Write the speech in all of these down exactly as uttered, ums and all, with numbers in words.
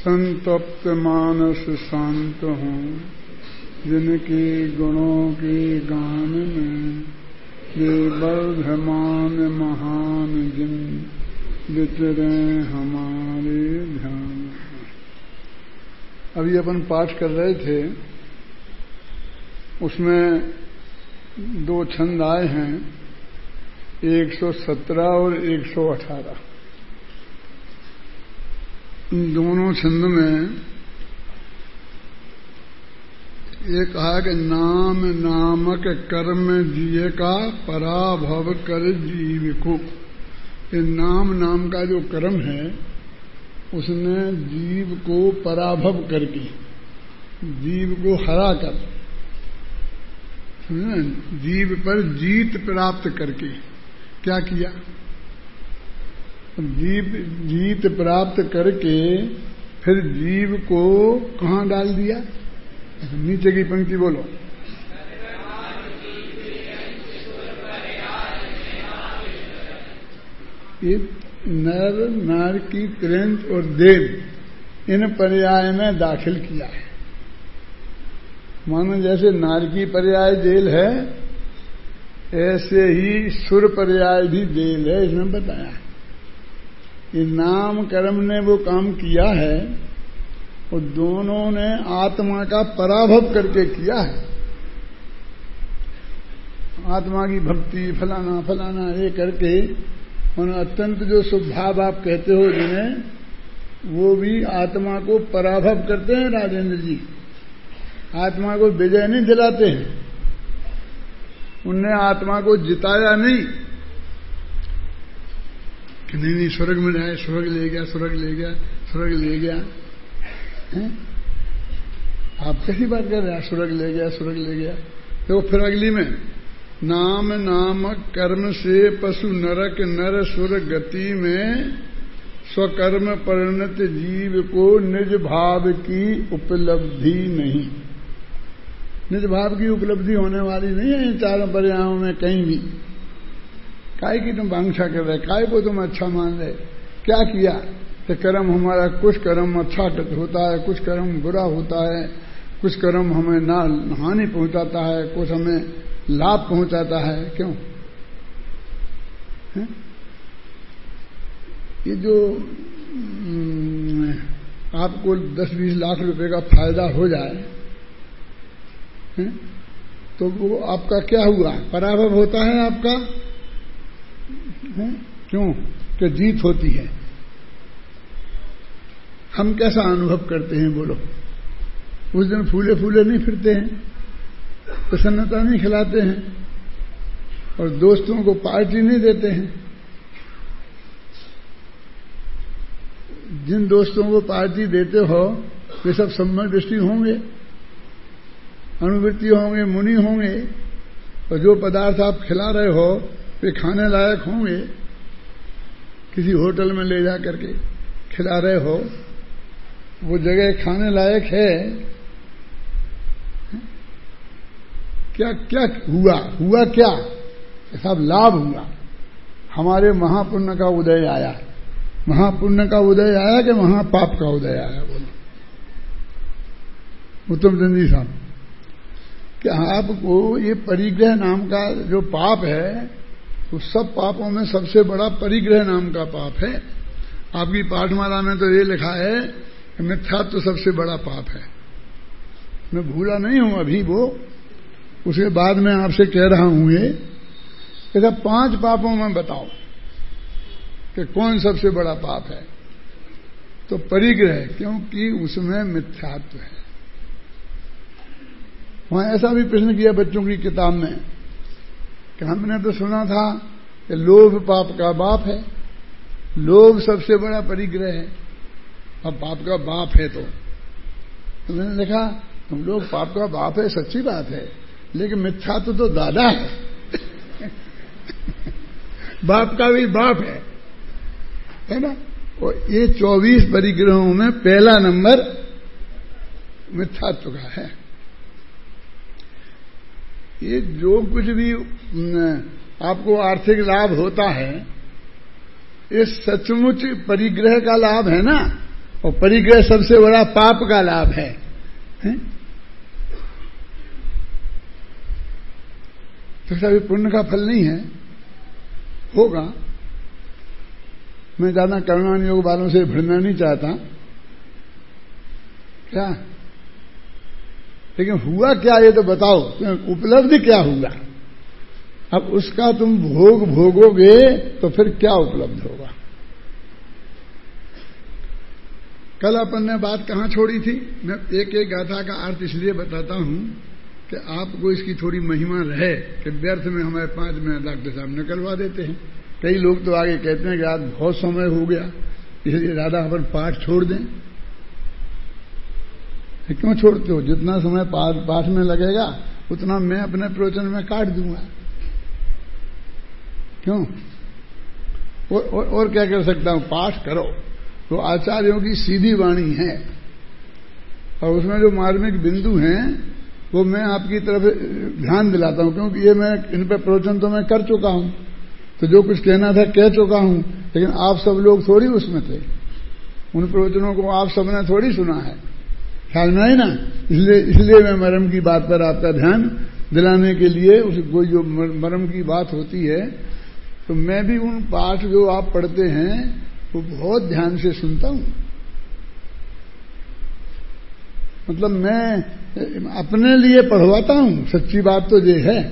संतप्त मानस शांत हों, जिनके गुणों के गान में वे वर्धमान महान जिन विचरे हमारे ध्यान। अभी अपन पाठ कर रहे थे, उसमें दो छंद आए हैं, एक सौ सत्रह और एक सौ अठारह। इन दोनों छंद में ये कहा कि नाम नामक कर्म जिए का पराभव कर जीव को। ये नाम नाम का जो कर्म है उसने जीव को पराभव करके, जीव को हरा कर, जीव पर जीत प्राप्त करके क्या किया? जीव जीत प्राप्त करके फिर जीव को कहाँ डाल दिया? नीचे की पंक्ति बोलो। ये नर नार की त्रेंच और देव इन पर्याय में दाखिल किया है। मानो जैसे नार की पर्याय देल है, ऐसे ही सुर पर्याय भी देल है, इसमें बताया है। ये नाम कर्म ने वो काम किया है, और दोनों ने आत्मा का पराभव करके किया है। आत्मा की भक्ति फलाना फलाना ये करके उन अत्यंत जो स्वभाव आप कहते हो जिन्हें, वो भी आत्मा को पराभव करते हैं। राजेंद्र जी आत्मा को विजय नहीं दिलाते हैं, उनने आत्मा को जिताया नहीं कि नहीं नहीं स्वर्ग में जाए, स्वर्ग ले गया, स्वर्ग ले गया, स्वर्ग ले गया। है? आप कैसी बात कर रहे हैं? स्वर्ग ले गया, स्वर्ग ले गया। तो फिर अगली में नाम नामक कर्म से पशु नरक नर सुर गति में स्वकर्म परिणत जीव को निज भाव की उपलब्धि नहीं। निज भाव की उपलब्धि होने वाली नहीं है इन चारों पर्यायों में कहीं भी। काय की तुम वांछा कर रहे, काय को तुम अच्छा मान रहे? क्या किया कि कर्म हमारा, कुछ कर्म अच्छा होता है, कुछ कर्म बुरा होता है, कुछ कर्म हमें ना हानि पहुंचाता है, कुछ हमें लाभ पहुंचाता है। क्यों? है? ये जो आपको दस बीस लाख रुपए का फायदा हो जाए है? तो वो आपका क्या हुआ? पराभव होता है आपका। है? क्यों? कि जीत होती है। हम कैसा अनुभव करते हैं बोलो? उस दिन फूले फूले नहीं फिरते हैं, प्रसन्नता नहीं खिलाते हैं, और दोस्तों को पार्टी नहीं देते हैं। जिन दोस्तों को पार्टी देते हो वे सब सम्यक दृष्टि होंगे, अनुवृत्ति होंगे, मुनि होंगे, और जो पदार्थ आप खिला रहे हो वे खाने लायक होंगे। किसी होटल में ले जा करके खिला रहे हो, वो जगह खाने लायक है। क्या क्या हुआ? हुआ क्या? सब लाभ हुआ। हमारे महापुण्य का उदय आया। महापुण्य का उदय आया कि महापाप का उदय आया? बोलो उत्तम चंद जी साहब, कि आपको ये परिग्रह नाम का जो पाप है, उस सब पापों में सबसे बड़ा परिग्रह नाम का पाप है। आपकी पाठमाला में तो ये लिखा है कि मिथ्यात्व तो सबसे बड़ा पाप है। मैं भूला नहीं हूं अभी वो, उसके बाद में आपसे कह रहा हूं ये कि पांच पापों में बताओ कि कौन सबसे बड़ा पाप है। तो परिग्रह, क्योंकि उसमें मिथ्यात्व है। वहां ऐसा भी प्रश्न किया बच्चों की किताब में कि हमने तो सुना था कि लोभ पाप का बाप है, लोभ सबसे बड़ा परिग्रह है, अब पाप का बाप है। तो, तो मैंने लिखा तुम लोग पाप का बाप है, सच्ची बात है, लेकिन मिथ्यात्व तो दादा है। बाप का भी बाप है, है ना? और ये चौबीस परिग्रहों में पहला नंबर मिथ्यात्व का है। ये जो कुछ भी आपको आर्थिक लाभ होता है, ये सचमुच परिग्रह का लाभ है ना। और परिग्रह सबसे बड़ा पाप का लाभ है, है? तो सभी पुण्य का फल नहीं है, होगा। मैं ज्यादा कर्मकांड योग वालों से भिड़ना नहीं चाहता क्या, लेकिन हुआ क्या ये तो बताओ, उपलब्धि क्या हुआ। अब उसका तुम भोग भोगोगे तो फिर क्या उपलब्ध होगा। कल अपन ने बात कहां छोड़ी थी, मैं एक एक गाथा का अर्थ इसलिए बताता हूं कि आपको इसकी थोड़ी महिमा रहे कि व्यर्थ में हमारे पांच मिनट डॉक्टर साहब निकलवा देते हैं। कई लोग तो आगे कहते हैं कि आज बहुत समय हो गया इसलिए दादा अपन पाठ छोड़ दें। क्यों छोड़ते हो, जितना समय पाठ में लगेगा उतना मैं अपने प्रवचन में काट दूंगा, क्यों। और, और, और क्या कर सकता हूं, पाठ करो। तो आचार्यों की सीधी वाणी है और उसमें जो मार्मिक बिंदु हैं वो मैं आपकी तरफ ध्यान दिलाता हूं, क्योंकि ये मैं इन पर प्रवचन तो मैं कर चुका हूं, तो जो कुछ कहना था कह चुका हूं, लेकिन आप सब लोग थोड़ी उसमें थे, उन प्रवचनों को आप सबने थोड़ी सुना है, ख्याल में है ना। इसलिए इसलिए मैं मरम की बात पर आपका ध्यान दिलाने के लिए, उस कोई जो मरम की बात होती है तो मैं भी उन पाठ जो आप पढ़ते हैं वो बहुत ध्यान से सुनता हूं। मतलब मैं अपने लिए पढ़वाता हूं, सच्ची बात तो ये है,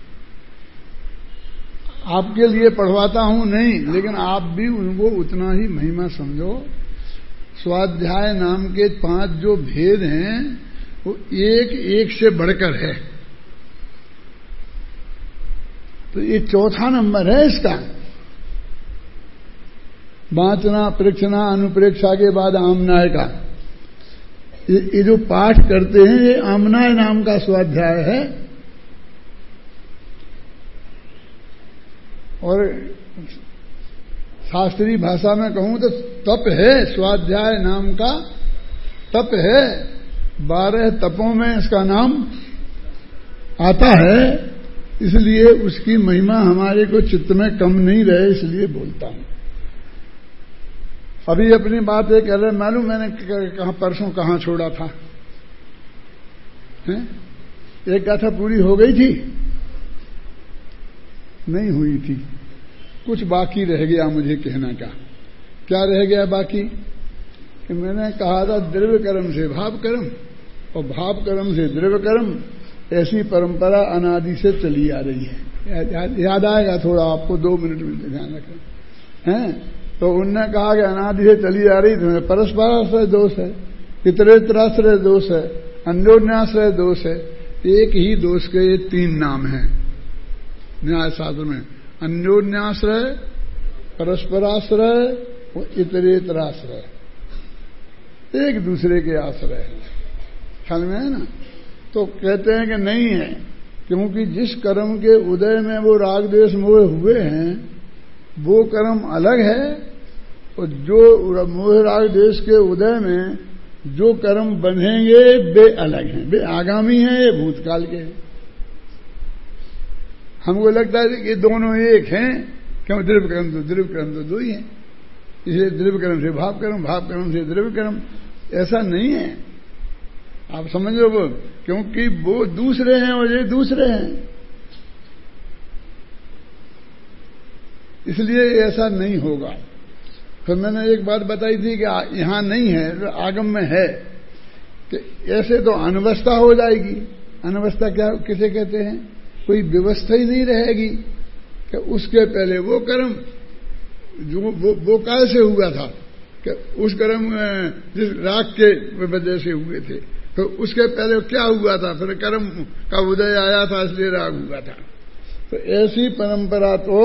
आपके लिए पढ़वाता हूं नहीं, लेकिन आप भी उनको उतना ही महिमा समझो। स्वाध्याय नाम के पांच जो भेद हैं वो एक एक से बढ़कर है, तो ये चौथा नंबर है इसका। वाचना, प्रेक्षणा, अनुप्रेक्षा के बाद आमनाय का, ये, ये जो पाठ करते हैं ये आमनाय नाम का स्वाध्याय है। और शास्त्रीय भाषा में कहूं तो तप है, स्वाध्याय नाम का तप है। बारह तपों में इसका नाम आता है, इसलिए उसकी महिमा हमारे को चित्त में कम नहीं रहे, इसलिए बोलता हूं। अभी अपनी बात ये कह रहे, मालूम मैंने कहां परसों कहां छोड़ा था, है? एक गाथा पूरी हो गई थी, नहीं हुई थी, कुछ बाकी रह गया मुझे कहना का। क्या रह गया बाकी, कि मैंने कहा था द्रव्य कर्म से भाव कर्म और भाव कर्म से द्रव्य कर्म, ऐसी परंपरा अनादि से चली आ रही है। याद, याद आएगा थोड़ा आपको, दो मिनट में ध्यान रखें, हैं। तो उनने कहा कि अनादि से चली आ रही, तो परस्पराश्रय दोष है, इतरेतराश्रय दोष है, अन्योन्याश्रय दोष है। एक ही दोष के ये तीन नाम हैं न्याय शास्त्र में, अन्योन्याश्रय, परस्पराश्रय और इतरेतराश्रय, एक दूसरे के आश्रय है, ख्याल में है ना। तो कहते हैं कि नहीं है, क्योंकि जिस कर्म के उदय में वो राग द्वेष मोह हुए हैं वो कर्म अलग है, और जो मोह राग द्वेष के उदय में जो कर्म बनेंगे वे अलग हैं, वे आगामी हैं, ये भूतकाल के हैं। हमको लगता है कि दोनों एक हैं, क्यों, द्रव्य कर्म तो द्रव्य कर्म तो दो ही हैं, इसलिए द्रव्य कर्म से भाव कर्म, भाव कर्म से द्रव्य कर्म, ऐसा नहीं है, आप समझ लो। वो क्योंकि वो दूसरे हैं और ये दूसरे हैं, इसलिए ऐसा नहीं होगा। फिर मैंने एक बात बताई थी कि यहां नहीं है, आगम में है, कि ऐसे तो अनवस्था हो जाएगी। अनवस्था क्या किसे कहते हैं, कोई व्यवस्था ही नहीं रहेगी कि उसके पहले वो कर्म जो वो, वो कैसे हुआ था, कि उस कर्म जिस राग के वजह से हुए थे, तो उसके पहले क्या हुआ था, फिर कर्म का उदय आया था इसलिए राग हुआ था। तो ऐसी परंपरा तो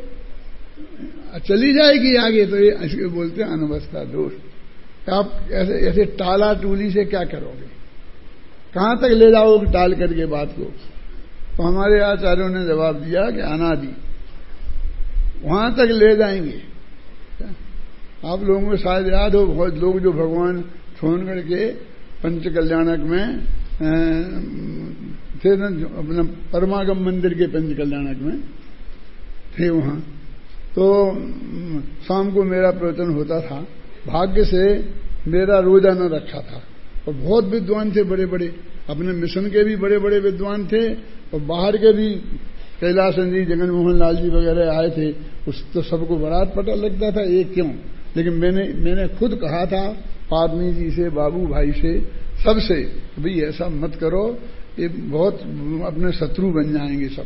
चली जाएगी आगे, तो ये इसके बोलते हैं अनवस्था दोष। आप ऐसे ऐसे टाला टूली से क्या करोगे, कहां तक ले जाओगे टाल करके बात को। तो हमारे आचार्यों ने जवाब दिया कि अनादि, वहां तक ले जाएंगे। आप लोगों को शायद याद हो, बहुत लोग जो भगवान छोड़ करके पंच कल्याणक में थे ना, अपना परमागम मंदिर के पंच कल्याणक में थे, वहां तो शाम को मेरा प्रवचन होता था। भाग्य से मेरा रोजाना रखा था। और बहुत विद्वान थे, बड़े बड़े, अपने मिशन के भी बड़े बड़े विद्वान थे और बाहर के भी, कैलाश जी, जगन मोहन लाल जी वगैरह आए थे। उस तो सबको बरात पता लगता था, ये क्यों। लेकिन मैंने मैंने खुद कहा था पादनी जी से, बाबू भाई से, सबसे, भाई ऐसा मत करो, ये बहुत अपने शत्रु बन जाएंगे सब।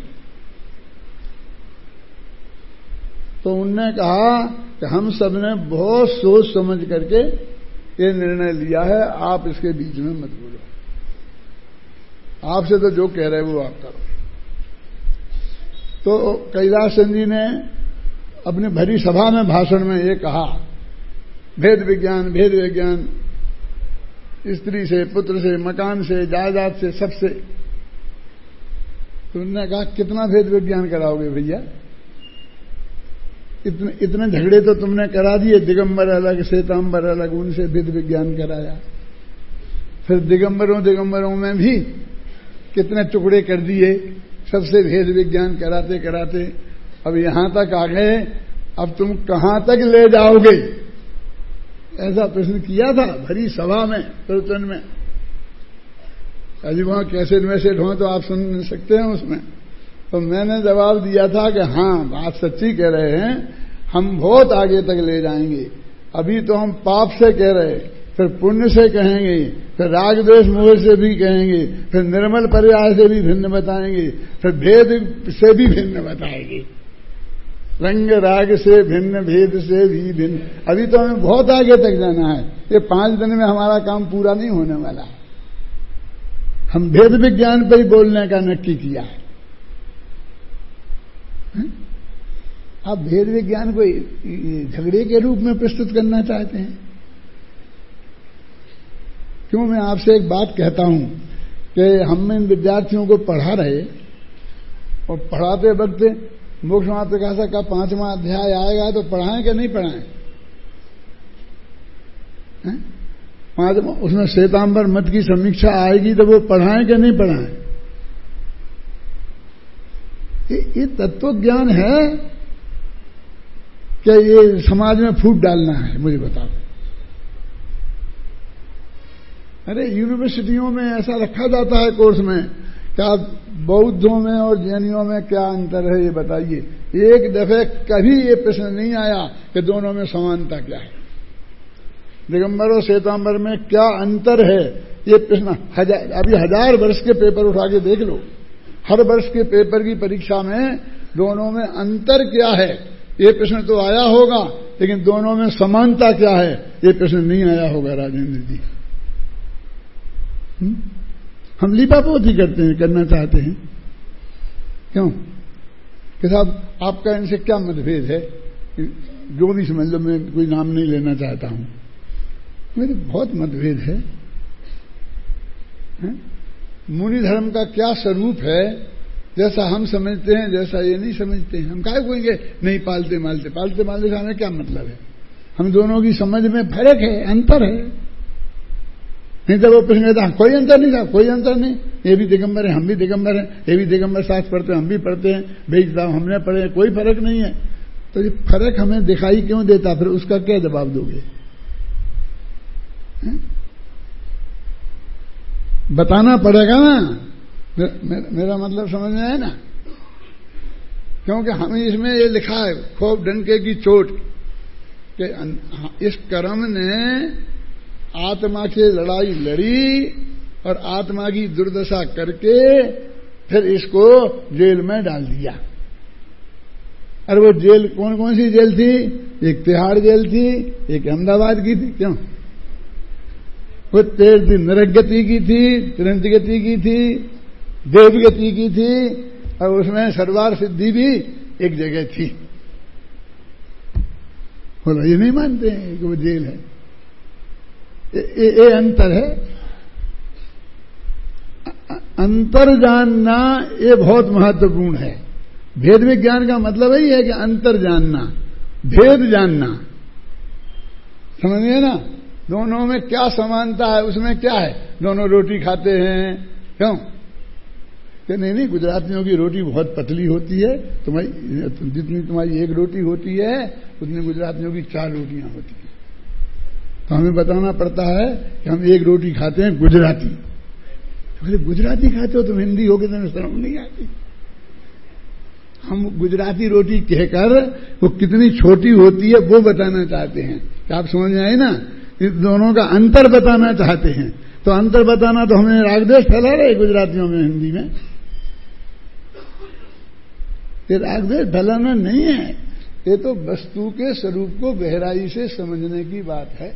तो उनने कहा कि हम सब ने बहुत सोच समझ करके ये निर्णय लिया है, आप इसके बीच में मत बोलो, आपसे तो जो कह रहे वो आप करो। तो कैलाश जी ने अपनी भरी सभा में भाषण में ये कहा, भेद विज्ञान, भेद विज्ञान, स्त्री से, पुत्र से, मकान से, जायदाद से, सबसे। तो उन्होंने कहा कितना भेद विज्ञान कराओगे भैया, इतने इतने झगड़े तो तुमने करा दिए, दिगंबर अलग, श्वेतांबर अलग, उनसे भेद विज्ञान कराया। फिर दिगंबरों दिगंबरों में भी कितने टुकड़े कर दिए, सबसे भेद विज्ञान कराते कराते अब यहां तक आ गए, अब तुम कहां तक ले जाओगे, ऐसा प्रश्न किया था भरी सभा में, प्रवचन में। अभी वहां कैसे मैसेज हो तो आप सुन सकते हैं उसमें। तो मैंने जवाब दिया था कि हाँ, बात सच्ची कह रहे हैं, हम बहुत आगे तक ले जाएंगे। अभी तो हम पाप से कह रहे, फिर पुण्य से कहेंगे, फिर राग द्वेष मोह से भी कहेंगे, फिर निर्मल पर्याय से भी भिन्न बताएंगे, फिर भेद से भी भिन्न बताएंगे, रंग राग से भिन्न, भेद से भी भिन्न। अभी तो हमें बहुत आगे तक जाना है, ये पांच दिन में हमारा काम पूरा नहीं होने वाला। हम भेद विज्ञान पर ही बोलने का नक्की किया है। आप भेद विज्ञान को झगड़े के रूप में प्रस्तुत करना चाहते हैं। क्यों, मैं आपसे एक बात कहता हूं कि हम इन विद्यार्थियों को पढ़ा रहे और पढ़ाते वक्त मोक्ष महाप्रकाशक का पांचवा अध्याय आएगा तो पढ़ाएं कि नहीं पढ़ाएं? पांचवा, उसमें श्वेतांबर मत की समीक्षा आएगी तो वो पढ़ाएं कि नहीं पढ़ाएं? ये तत्व ज्ञान है क्या ये समाज में फूट डालना है? मुझे बताओ। अरे यूनिवर्सिटियों में ऐसा रखा जाता है कोर्स में, क्या बौद्धों में और जैनियों में क्या अंतर है ये बताइए। एक दफे कभी ये प्रश्न नहीं आया कि दोनों में समानता क्या है, दिगंबर और श्वेतांबर में क्या अंतर है, ये प्रश्न हजार, अभी हजार वर्ष के पेपर उठा के देख लो, हर वर्ष के पेपर की परीक्षा में दोनों में अंतर क्या है ये प्रश्न तो आया होगा, लेकिन दोनों में समानता क्या है ये प्रश्न नहीं आया होगा। राजेंद्र जी, हुँ? हम लिपापोती करते हैं, करना चाहते हैं, क्यों कि साहब आपका इनसे क्या मतभेद है, जो भी समझ लो, मैं कोई नाम नहीं लेना चाहता हूं, मेरे बहुत मतभेद है, है? मुनि धर्म का क्या स्वरूप है, जैसा हम समझते हैं जैसा ये नहीं समझते हैं। हम काहे कहेंगे नहीं पालते मालते, पालते मालते से हमें क्या मतलब है? हम दोनों की समझ में फर्क है, अंतर है। नहीं तो वो प्रश्न था कोई अंतर नहीं था, कोई अंतर नहीं, ये भी दिगंबर है, हम भी दिगंबर हैं, ये भी दिगंबर शास्त्र पढ़ते हैं, हम भी पढ़ते हैं, भेज साहब हमने पढ़े, कोई फर्क नहीं है। तो ये फर्क हमें दिखाई क्यों देता, फिर उसका क्या जवाब दोगे? है? बताना पड़ेगा ना, मे, मे, मेरा मतलब समझ में है ना, क्योंकि हमें इसमें ये लिखा है खूब डंके की चोट कि इस कर्म ने आत्मा की लड़ाई लड़ी और आत्मा की दुर्दशा करके फिर इसको जेल में डाल दिया। और वो जेल कौन कौन सी जेल थी? एक तिहाड़ जेल थी, एक अहमदाबाद की थी। क्यों? वो तेर थी, नरक गति की थी, तुरंत गति की थी, देव गति की थी, और उसमें सरदार सिद्धि भी एक जगह थी। बोला ये नहीं मानते हैं कि वो जेल है। ये, ये अंतर है। अंतर जानना ये बहुत महत्वपूर्ण है। भेद विज्ञान का मतलब यही है कि अंतर जानना, भेद जानना, समझिए ना। दोनों में क्या समानता है, उसमें क्या है? दोनों रोटी खाते हैं, क्यों? कि नहीं नहीं गुजरातियों की रोटी बहुत पतली होती है, तुम्हारी जितनी तुम्हारी एक रोटी होती है उतनी गुजरातियों की चार रोटियां होती हैं। तो हमें बताना पड़ता है कि हम एक रोटी खाते हैं गुजराती। तो गुजराती खाते हो तुम, हिंदी हो के तुम्हें शर्म नहीं आती? हम गुजराती रोटी कहकर वो कितनी छोटी होती है वो बताना चाहते हैं। क्या आप समझ में आए ना? इस दोनों का अंतर बताना चाहते हैं। तो अंतर बताना तो हमें रागद्वेष फैला रहे गुजरातियों में, हिंदी में। ये रागद्वेष फैलाना नहीं है, ये तो वस्तु के स्वरूप को गहराई से समझने की बात है।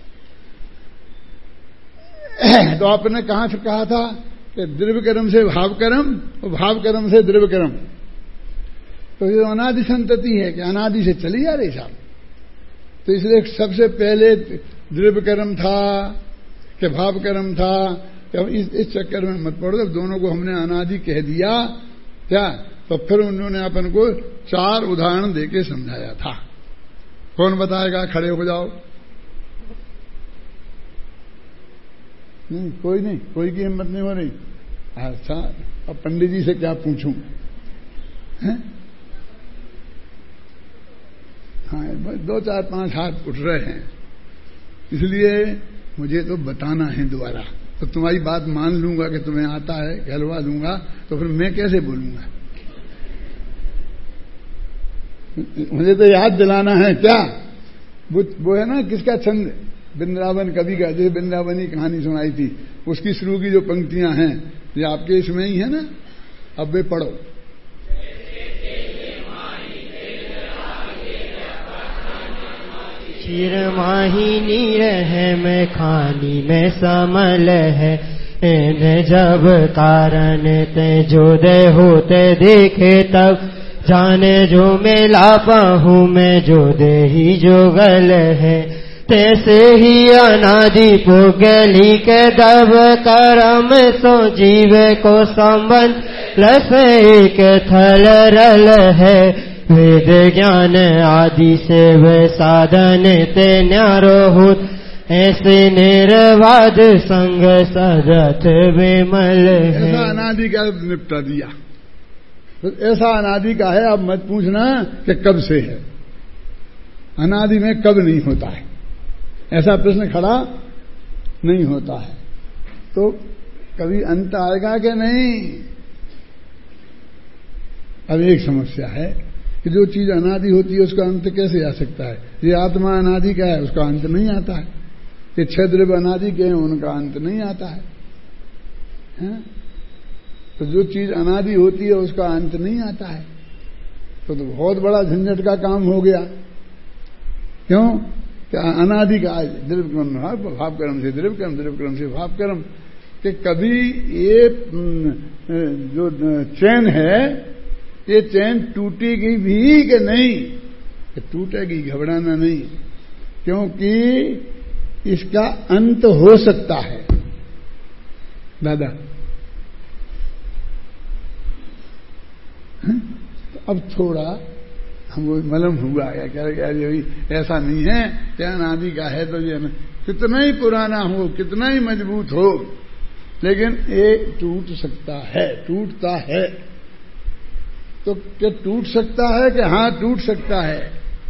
तो आपने कहां से कहा था कि द्रव्य कर्म से भाव कर्म और भाव कर्म से द्रव्य कर्म। तो ये अनादि संतति है कि अनादि से चली जा रही साहब। तो इसलिए सबसे पहले द्रव्य कर्म था कि भाव कर्म था, कि इस, इस चक्कर में मत पड़ो। जब दोनों को हमने अनादि कह दिया क्या, तो फिर उन्होंने अपन को चार उदाहरण देके समझाया था। कौन बताएगा? खड़े हो जाओ। नहीं, कोई नहीं, कोई की हिम्मत नहीं हो रही। अच्छा, अब पंडित जी से क्या पूछूं? हैं? हाँ, दो चार पांच हाथ उठ रहे हैं, इसलिए मुझे तो बताना है दोबारा। तो तुम्हारी बात मान लूंगा कि तुम्हें आता है, कहलवा दूंगा, तो फिर मैं कैसे बोलूंगा? मुझे तो याद दिलाना है क्या? वो, वो है ना, किसका छंद, वृंदावन कवि का, जैसे वृंदावनी कहानी सुनाई थी, उसकी शुरू की जो पंक्तियां हैं ये आपके इसमें ही है ना। अब वे पढ़ो। क्षीर माहिनी रह में खानी में समल है, इन जब कारण ते जो दे होते देखे तब जाने जो मेला पाहूं मैं जो दे ही जो गल है। तैसे ही अनादि पुगली के दब करम सो जीव को संबंध लस एक थल रल है। वेद ज्ञान आदि से वे साधन ते न्यारो होत, ऐसे निर्वाद संग सजत विमल है। ऐसा अनादि का निपटा दिया। तो ऐसा अनादि का है, अब मत पूछना कि कब से है। अनादि में कब नहीं होता है, ऐसा प्रश्न खड़ा नहीं होता है। तो कभी अंत आएगा कि नहीं? अब एक समस्या है कि जो चीज अनादि होती है उसका अंत कैसे आ सकता है? ये आत्मा अनादि का है, उसका अंत नहीं आता है। ये छह द्रव्य अनादि के हैं, उनका अंत नहीं आता है, है? तो जो चीज अनादि होती है उसका अंत नहीं आता है। तो, तो बहुत बड़ा झंझट का काम हो गया। क्यों? क्या अनादि का द्रव्य कर्म भाव कर्म से द्रव्य कर्म, द्रव्य कर्म से भाव कर्म, कि कभी ये जो चैन है ये चैन टूटेगी भी कि नहीं? कि टूटेगी, घबराना नहीं, क्योंकि इसका अंत हो सकता है। दादा तो अब थोड़ा हमको मलम हुआ है, कह रहे ऐसा नहीं है, क्या अनादि का है तो ये कितना ही पुराना हो, कितना ही मजबूत हो, लेकिन ये टूट सकता है, टूटता है। तो क्या टूट सकता है कि हाँ टूट सकता है?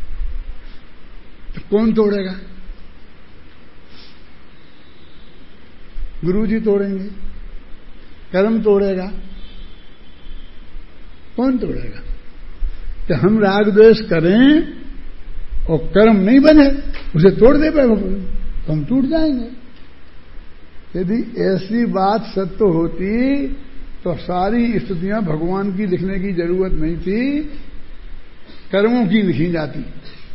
तो कौन तोड़ेगा? गुरुजी तोड़ेंगे? कर्म तोड़ेगा? कौन तोड़ेगा? कि हम राग द्वेष करें और कर्म नहीं बने, उसे तोड़ दे पाए तो हम टूट जाएंगे। यदि ऐसी बात सत्य होती तो सारी स्तुतियां भगवान की लिखने की जरूरत नहीं थी, कर्मों की लिखी जाती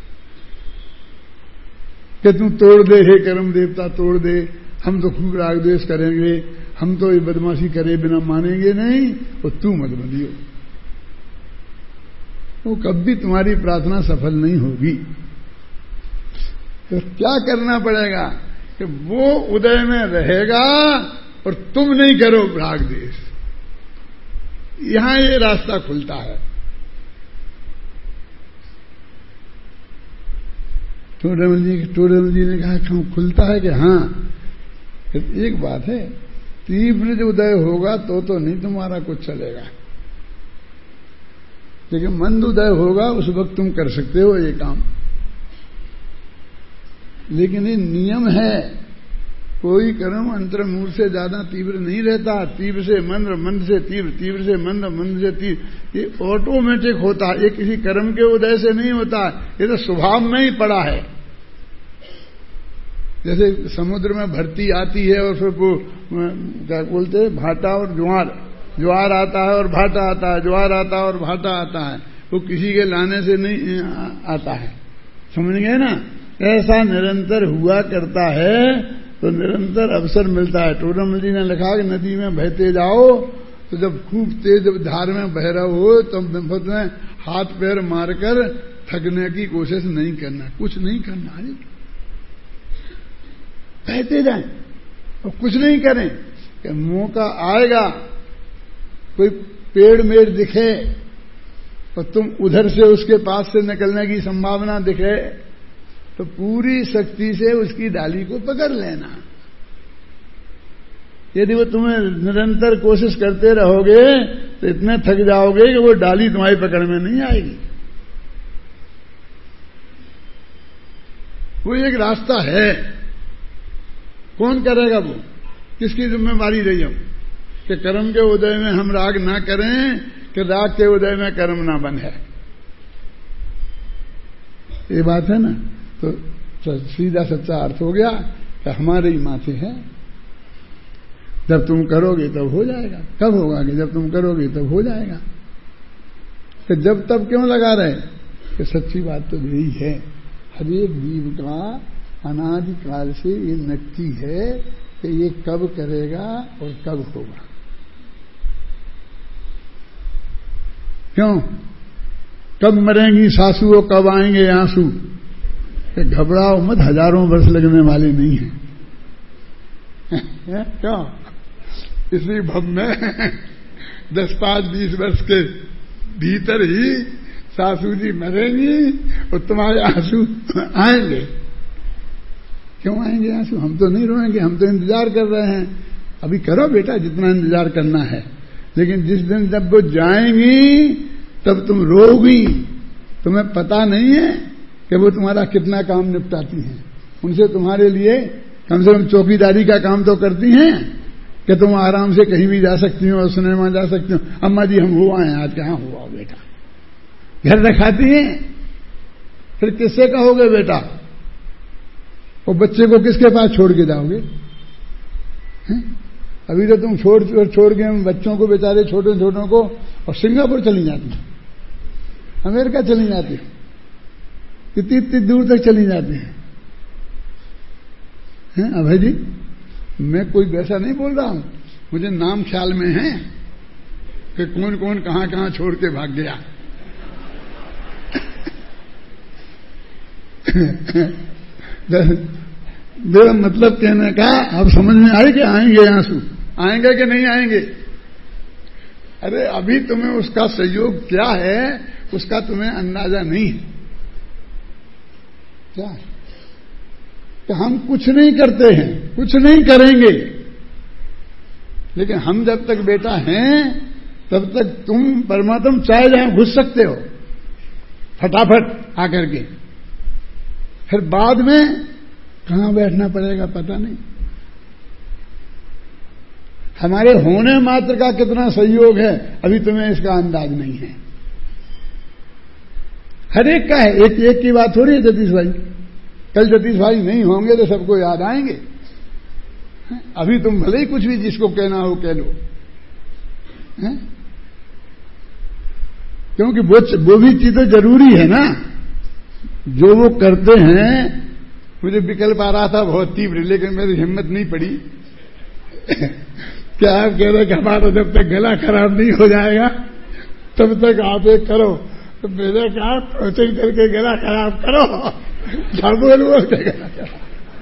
कि तू तोड़ दे, हे कर्म देवता तोड़ दे, हम तो खूब राग द्वेष करेंगे, हम तो ये बदमाशी करे बिना मानेंगे नहीं, और तू मत बनियो। वो कभी तुम्हारी प्रार्थना सफल नहीं होगी। तो क्या करना पड़ेगा कि वो उदय में रहेगा और तुम नहीं करो राग द्वेष। यहां ये रास्ता खुलता है। टोडरमल जी टोडरमल जी ने कहा क्यों खुलता है? कि हाँ, एक बात है, तीव्र जो उदय होगा तो तो नहीं तुम्हारा कुछ चलेगा, लेकिन मंद उदय होगा उस वक्त तुम कर सकते हो ये काम। लेकिन ये नियम है, कोई कर्म अंतर्मूल से ज्यादा तीव्र नहीं रहता। तीव्र से मंद, मंद से तीव्र, तीव्र से मंद, मंद से तीव्र, ये ऑटोमेटिक होता है। ये किसी कर्म के उदय से नहीं होता, ये तो स्वभाव में ही पड़ा है। जैसे समुद्र में भरती आती है और फिर वो क्या बोलते हैं, भाटा और ज्वार, ज्वार आता है और भाटा आता है, ज्वार आता है और भाटा आता है, वो किसी के लाने से नहीं आता है, समझ गए ना। ऐसा निरंतर हुआ करता है तो निरंतर अवसर मिलता है। टोडरमल जी ने लिखा कि नदी में बहते जाओ तो जब खूब तेज धार में बह रहे हो तो विपद में हाथ पैर मारकर थकने की कोशिश नहीं करना, कुछ नहीं करना है, बहते जाएं और कुछ नहीं करें कि मौका आएगा, कोई पेड़ मेड़ दिखे और तुम उधर से उसके पास से निकलने की संभावना दिखे तो पूरी शक्ति से उसकी डाली को पकड़ लेना। यदि वो तुम्हें निरंतर कोशिश करते रहोगे तो इतने थक जाओगे कि वो डाली तुम्हारी पकड़ में नहीं आएगी। वो एक रास्ता है, कौन करेगा वो, किसकी जिम्मेवारी रही हम कि कर्म के उदय में हम राग ना करें कि राग के उदय में कर्म ना बने। ये बात है ना। तो सीधा सच्चा अर्थ हो गया कि हमारे ही माथे है। जब तुम करोगे तब हो जाएगा। कब होगा कि जब तुम करोगे तब हो जाएगा। कि जब तब क्यों लगा रहे कि सच्ची बात तो यही है, हर एक जीव का अनादि काल से ये नक्की है कि ये कब करेगा और कब होगा। क्यों, कब मरेंगी सासू और कब आएंगे आंसू। घबराओ मत, हजारों वर्ष लगने वाले नहीं हैं। क्यों, इसी भव में दस पांच बीस वर्ष के भीतर ही सासू जी मरेंगी और तुम्हारे आंसू आएंगे। क्यों आएंगे आंसू, हम तो नहीं रोएंगे, हम तो इंतजार कर रहे हैं। अभी करो बेटा जितना इंतजार करना है, लेकिन जिस दिन जब वो जाएंगी तब तुम रोगी। तुम्हें पता नहीं है कि वो तुम्हारा कितना काम निपटाती हैं। उनसे तुम्हारे लिए कम से कम चौकीदारी का काम तो करती हैं कि तुम आराम से कहीं भी जा सकती हो और सिनेमा जा सकती हो। अम्मा जी हम हुआ हैं आज, कहाँ हुआ हो बेटा, घर रखाती हैं। फिर किससे कहोगे बेटा, और बच्चे को किसके पास छोड़ के जाओगे। हैं? अभी तो तुम छोड़ छोड़, छोड़ के बच्चों को बेचारे छोटे छोटों को और सिंगापुर चली जाती हो, अमेरिका चली जाती हो, इतनी इतनी दूर तक चली जाती हैं। हैं अभय जी, मैं कोई वैसा नहीं बोल रहा हूं, मुझे नाम ख्याल में है कि कौन कौन कहां कहां छोड़ के भाग गया। मेरा मतलब कहने का अब समझ में आए कि आएंगे आंसू, आएंगे कि नहीं आएंगे। अरे अभी तुम्हें उसका सहयोग क्या है उसका तुम्हें अंदाजा नहीं है। क्या है कि हम कुछ नहीं करते हैं, कुछ नहीं करेंगे, लेकिन हम जब तक बेटा हैं तब तक तुम परमात्मा चाहे जहां घुस सकते हो फटाफट आकर के। फिर बाद में कहां बैठना पड़ेगा पता नहीं। हमारे होने मात्र का कितना सहयोग है अभी तुम्हें इसका अंदाज नहीं है। हर एक का है, एक एक की बात थोड़ी है जतीश भाई। कल जतीश भाई नहीं होंगे तो सबको याद आएंगे। अभी तुम भले ही कुछ भी जिसको कहना हो कह लो, है? क्योंकि वो वो भी चीज तो जरूरी है ना जो वो करते हैं। मुझे विकल्प आ रहा था बहुत तीव्र, लेकिन मेरी हिम्मत नहीं पड़ी। क्या आप कह रहे कि हमारा जब तक गला खराब नहीं हो जाएगा तब तक आप एक करो, तो मेरे कहा प्रोचन करके गला खराब करो, बोल बोलते गला खराब।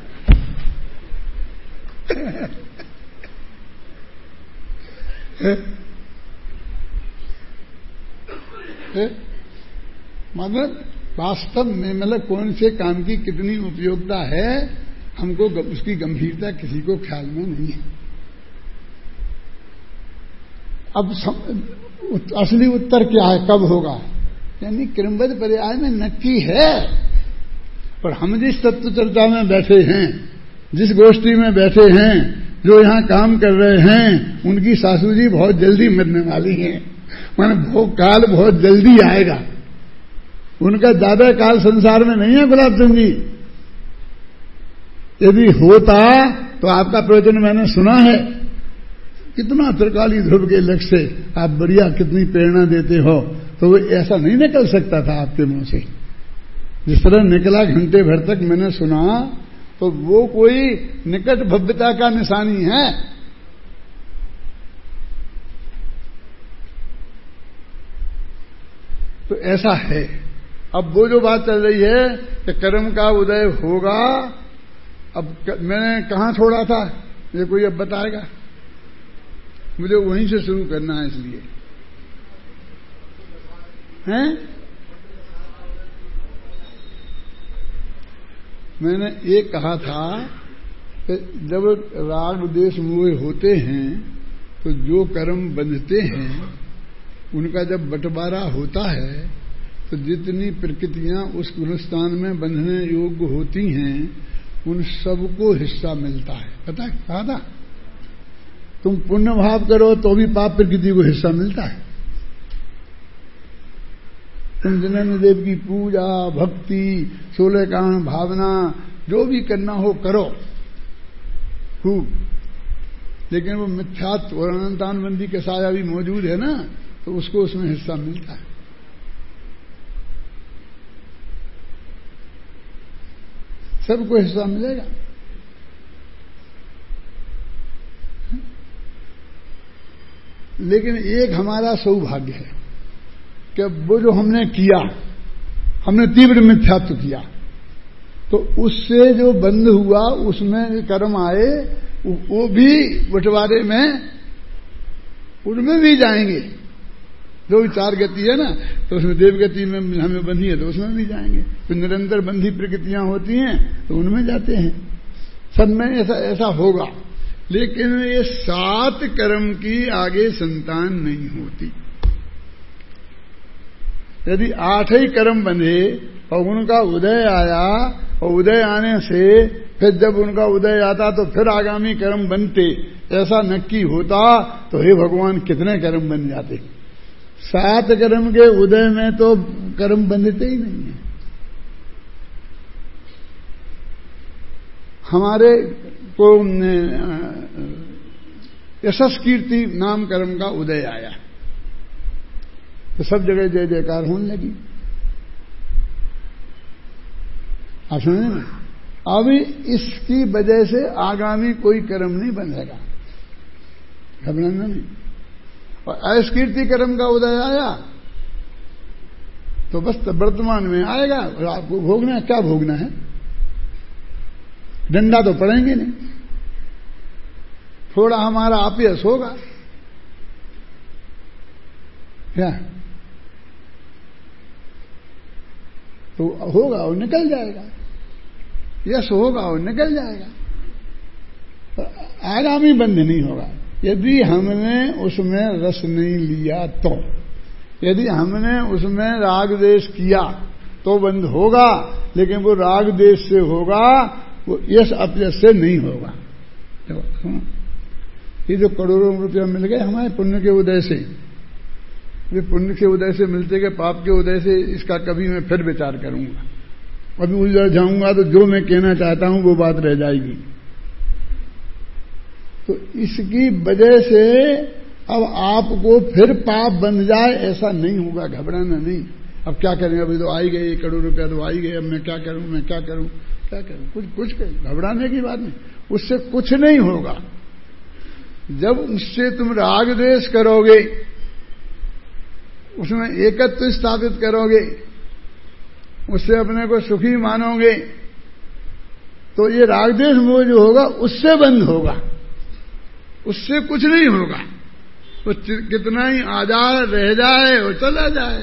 मतलब वास्तव में मतलब कौन से काम की कितनी उपयोगिता है हमको उसकी गंभीरता किसी को ख्याल में नहीं है। अब सम, असली उत्तर क्या है, कब होगा, यानी क्रमबद्ध पर्याय में नक्की है। पर हम जिस तत्व चर्चा में बैठे हैं, जिस गोष्ठी में बैठे हैं, जो यहां काम कर रहे हैं, उनकी सासू जी बहुत जल्दी मरने वाली हैं। माने भोग काल बहुत जल्दी आएगा। उनका ज्यादा काल संसार में नहीं है गुलाब चंद जी। यदि होता तो आपका प्रवचन मैंने सुना है, कितना त्रिकाली ध्रुव के लक्ष्य से आप बढ़िया कितनी प्रेरणा देते हो, तो वो ऐसा नहीं निकल सकता था आपके मुंह से। जिस तरह निकला घंटे भर तक मैंने सुना, तो वो कोई निकट भव्यता का निशानी है। तो ऐसा है। अब वो जो बात चल रही है कि कर्म का उदय होगा, अब मैंने कहां छोड़ा था ये कोई अब बताएगा? मुझे वहीं से शुरू करना है, इसलिए हैं? मैंने ये कहा था कि जब राग द्वेष मोह होते हैं तो जो कर्म बंधते हैं उनका जब बंटवारा होता है तो जितनी प्रकृतियां उस गुणस्थान में बंधने योग्य होती हैं उन सबको हिस्सा मिलता है। पता है कहा था, तुम पुण्य भाव करो तो भी पाप प्रकृति को हिस्सा मिलता है। तुम जिन्होंने देव की पूजा भक्ति सोलह कारण भावना जो भी करना हो करो खूब, लेकिन वो मिथ्यात्व और अनंतानुबंधी के साया भी मौजूद है ना, तो उसको उसमें हिस्सा मिलता है। सबको हिस्सा मिलेगा। लेकिन एक हमारा सौभाग्य है कि वो जो हमने किया, हमने तीव्र मिथ्यात्व किया, तो उससे जो बंध हुआ उसमें कर्म आए, वो भी बंटवारे में उनमें भी जाएंगे। जो विचार गति है ना, तो उसमें देव गति में हमें बंधी है तो उसमें भी जाएंगे। तो निरंतर बंधी प्रकृतियां होती हैं तो उनमें जाते हैं। सब में ऐसा ऐसा होगा। लेकिन ये सात कर्म की आगे संतान नहीं होती। यदि आठ ही कर्म बंधे और उनका उदय आया, और उदय आने से फिर जब उनका उदय आता तो फिर आगामी कर्म बनते, ऐसा नक्की होता तो हे भगवान कितने कर्म बन जाते। सात कर्म के उदय में तो कर्म बंधते ही नहीं है। हमारे को यशस कीर्ति नाम कर्म का उदय आया तो सब जगह जय जयकार होने लगी। आप समझे ना? अभी इसकी वजह से आगामी कोई कर्म नहीं बंधेगा, घबराना नहीं। और अस्कीर्ति कर्म का उदय आया तो बस वर्तमान में आएगा और आपको भोगना, क्या भोगना है? डंडा तो पड़ेंगे नहीं, थोड़ा हमारा अपयश होगा क्या, तो होगा और निकल जाएगा। यश होगा और निकल जाएगा, तो आगामी बंध नहीं होगा। यदि हमने उसमें रस नहीं लिया तो, यदि हमने उसमें राग द्वेष किया तो बंध होगा, लेकिन वो राग द्वेष से होगा, वो यश अपयश से नहीं होगा। ये जो करोड़ों रुपया मिल गए हमारे पुण्य के उदय से, ये पुण्य के उदय से मिलते के पाप के उदय से, इसका कभी मैं फिर विचार करूंगा। अभी उलझ जाऊंगा तो जो मैं कहना चाहता हूं वो बात रह जाएगी। तो इसकी वजह से अब आपको फिर पाप बन जाए ऐसा नहीं होगा, घबराना नहीं। अब क्या करें, अभी तो आई गए करोड़ रुपया तो आई गए, अब मैं क्या करूं, मैं क्या करूं क्या करूं कुछ कुछ घबराने की बात नहीं, उससे कुछ नहीं होगा। जब उससे तुम राग द्वेष करोगे, उसमें एकत्व स्थापित करोगे, उससे अपने को सुखी मानोगे, तो ये राग द्वेष मोह जो होगा उससे बंद होगा, उससे कुछ नहीं होगा। तो कितना ही आ जाए रह जाए और चला जाए,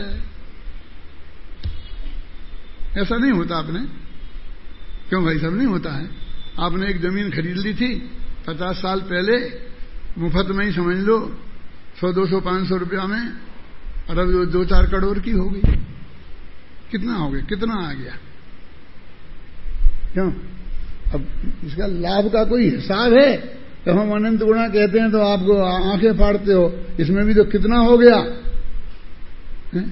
ऐसा नहीं होता। आपने क्यों भाई सब नहीं होता है? आपने एक जमीन खरीद ली थी पचास साल पहले, मुफ्त में ही समझ लो, सौ दो सौ पांच सौ रुपया में, और अब दो, दो चार करोड़ की होगी। कितना हो गया, कितना आ गया? क्यों? अब इसका लाभ का कोई हिसाब है? जब हम अनंत गुणा कहते हैं तो आपको आंखें फाड़ते हो, इसमें भी तो कितना हो गया है?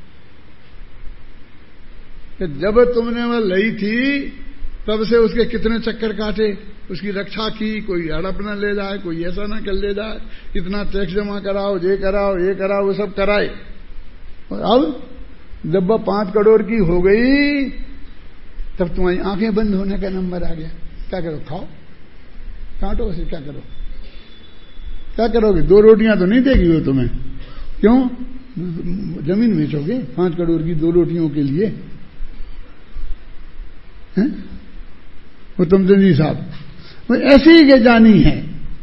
कि जब तुमने वह लई थी तब से उसके कितने चक्कर काटे, उसकी रक्षा की, कोई हड़प न ले जाए, कोई ऐसा न कर ले जाए, इतना टैक्स जमा कराओ, ये कराओ, ये कराओ, वो सब कराए। और अब जब वह पांच करोड़ की हो गई तब तुम्हारी आंखें बंद होने का नंबर आ गया। क्या करो? खाओ, काटो उसे, क्या करो? क्या करोगे? दो रोटियां तो नहीं देगी वो तुम्हें। क्यों? जमीन बेचोगे पांच करोड़ की दो रोटियों के लिए? हैं? वो तुमसे जी साहब वो ऐसी ही जानी है,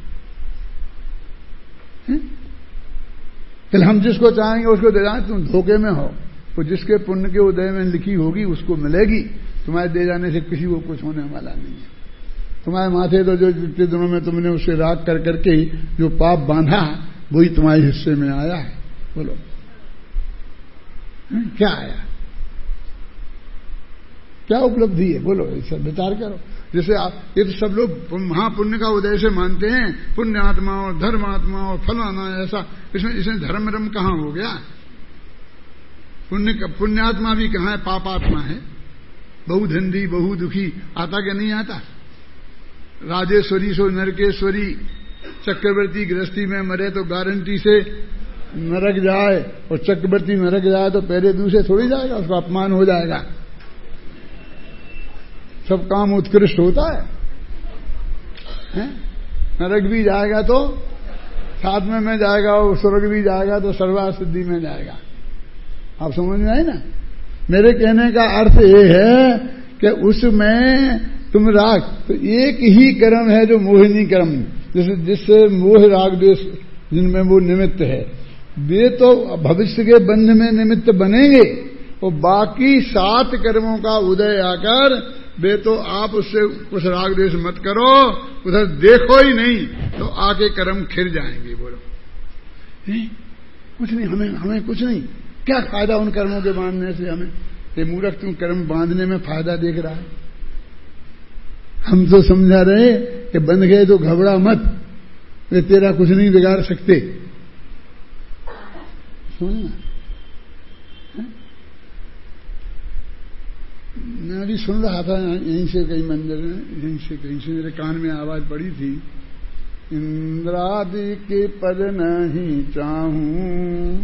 है? फिर हम जिसको चाहेंगे उसको दे जाए। तुम धोखे में हो, वो जिसके पुण्य के उदय में लिखी होगी उसको मिलेगी। तुम्हारे दे जाने से किसी को कुछ होने वाला नहीं है। तुम्हारे माथे तो जो जितने दिनों में तुमने उससे राग कर करके जो पाप बांधा वही तुम्हारे हिस्से में आया है। बोलो क्या आया, क्या उपलब्धि है? बोलो, इस विचार करो। जैसे आप ये तो सब लोग महापुण्य का उदय से मानते हैं, पुण्य आत्मा और धर्म आत्मा और फलाना ऐसा। इसमें इसमें धर्म रम कहां हो गया? पुण्य पुण्यात्मा भी कहां है, पापात्मा है। बहु धंधी बहु दुखी आता क्या नहीं आता? राजेश्वरी सो नरकेश्वरी, चक्रवर्ती गृहस्थी में मरे तो गारंटी से नरक जाए, और चक्रवर्ती नरक जाए तो पहले दूसरे थोड़ी जाएगा, उसका अपमान हो जाएगा। सब काम उत्कृष्ट होता है, है? नरक भी जाएगा तो साथ में में जाएगा, और स्वर्ग भी जाएगा तो सर्वा सिद्धि में जाएगा। आप समझ में आए ना? मेरे कहने का अर्थ ये है कि उसमें तुम राग तो एक ही कर्म है जो मोहिनी कर्म, जैसे जिससे मोह राग द्वेष जिनमें वो निमित्त है, वे तो भविष्य के बंध में निमित्त बनेंगे। और बाकी सात कर्मों का उदय आकर वे तो आप उससे कुछ राग द्वेष मत करो, उधर देखो ही नहीं तो आके कर्म खिर जाएंगे। बोलो नहीं, कुछ नहीं, हमें हमें कुछ नहीं। क्या फायदा उन कर्मों के बांधने से? हमें ये मूर्ख तुम कर्म बांधने में फायदा देख रहा है। हम तो समझा रहे कि बंध गए तो घबरा मत, वे तेरा कुछ नहीं बिगाड़ सकते। सुनना, मैं अभी सुन रहा था यहीं से कई मंदिर में, यहीं से कहीं से मेरे कान में आवाज पड़ी थी, इंद्रादि के पद नहीं चाहूं,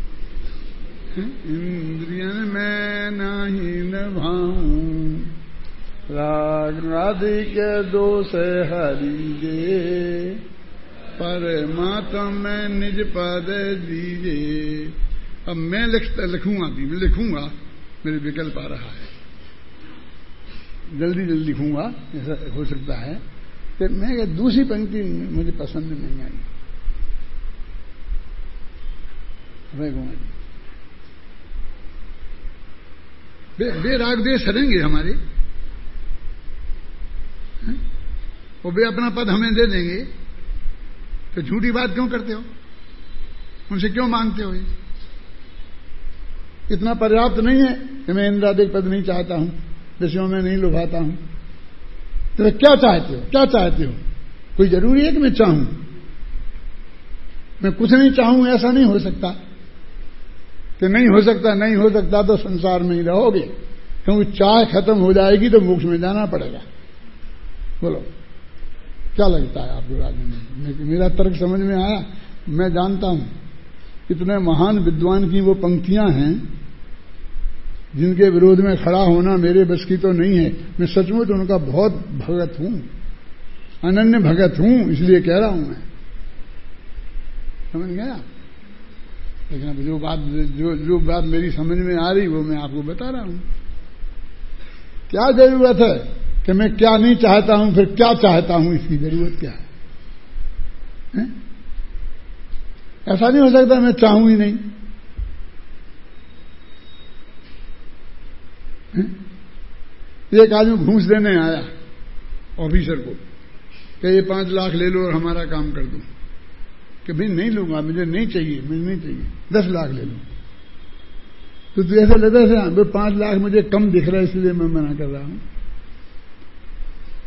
इंद्रियन में नहीं निभाऊं, राग आदि के दोष हरिजे, परमात्मा में निज पद दीजे। अब मैं लिखता लिखूंगा भी, मैं लिखूंगा, मेरे विकल्प आ रहा है, जल्दी जल्दी लिखूंगा, ऐसा हो सकता है कि मैं दूसरी पंक्ति मुझे पसंद नहीं आई। बे, बे राग देश हरेंगे हमारे, और वे अपना पद हमें दे देंगे, तो झूठी बात क्यों करते हो? उनसे क्यों मांगते हो? इतना पर्याप्त नहीं है कि मैं इंद्रादिक पद नहीं चाहता हूं, विषयों में नहीं लुभाता हूं, तो क्या चाहते हो? क्या चाहते हो? कोई जरूरी है कि मैं चाहूं? मैं कुछ नहीं चाहूं ऐसा नहीं हो सकता, कि नहीं हो सकता, नहीं हो सकता तो संसार में ही रहोगे, क्योंकि चाह खत्म हो जाएगी तो मोक्ष में जाना पड़ेगा। बोलो क्या लगता है आपको? राजन, मेरा तर्क समझ में आया? मैं जानता हूं इतने महान विद्वान की वो पंक्तियां हैं जिनके विरोध में खड़ा होना मेरे बस की तो नहीं है। मैं सचमुच उनका बहुत भगत हूं, अनन्य भगत हूं, इसलिए कह रहा हूं मैं, समझ गया? लेकिन अब जो बात जो जो बात मेरी समझ में आ रही वो मैं आपको बता रहा हूं। क्या जरूरत है कि मैं क्या नहीं चाहता हूं, फिर क्या चाहता हूं, इसकी जरूरत क्या है, है? ऐसा नहीं हो सकता मैं चाहूं ही नहीं। एक आदमी घूस देने आया ऑफिसर को कि ये पांच लाख ले लो और हमारा काम कर दो, कि भाई नहीं लूंगा, मुझे नहीं चाहिए, मुझे नहीं चाहिए, दस लाख ले लो। तो तू ऐसा लगता है पांच लाख मुझे कम दिख रहा है इसलिए मैं मना कर रहा हूं।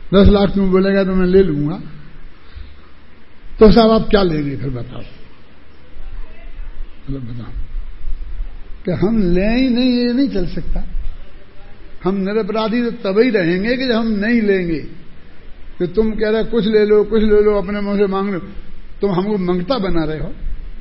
दस लाख तुम बोलेगा तो मैं ले लूंगा। तो साहब आप क्या लेंगे फिर बताओ, मतलब बताओ कि हम लें ही नहीं, ये नहीं चल सकता। हम निरपराधी तो तभी रहेंगे कि जब हम नहीं लेंगे। कि तुम कह रहे कुछ ले लो कुछ ले लो, अपने मुंह से मांग लो, तुम हमको मंगता बना रहे हो,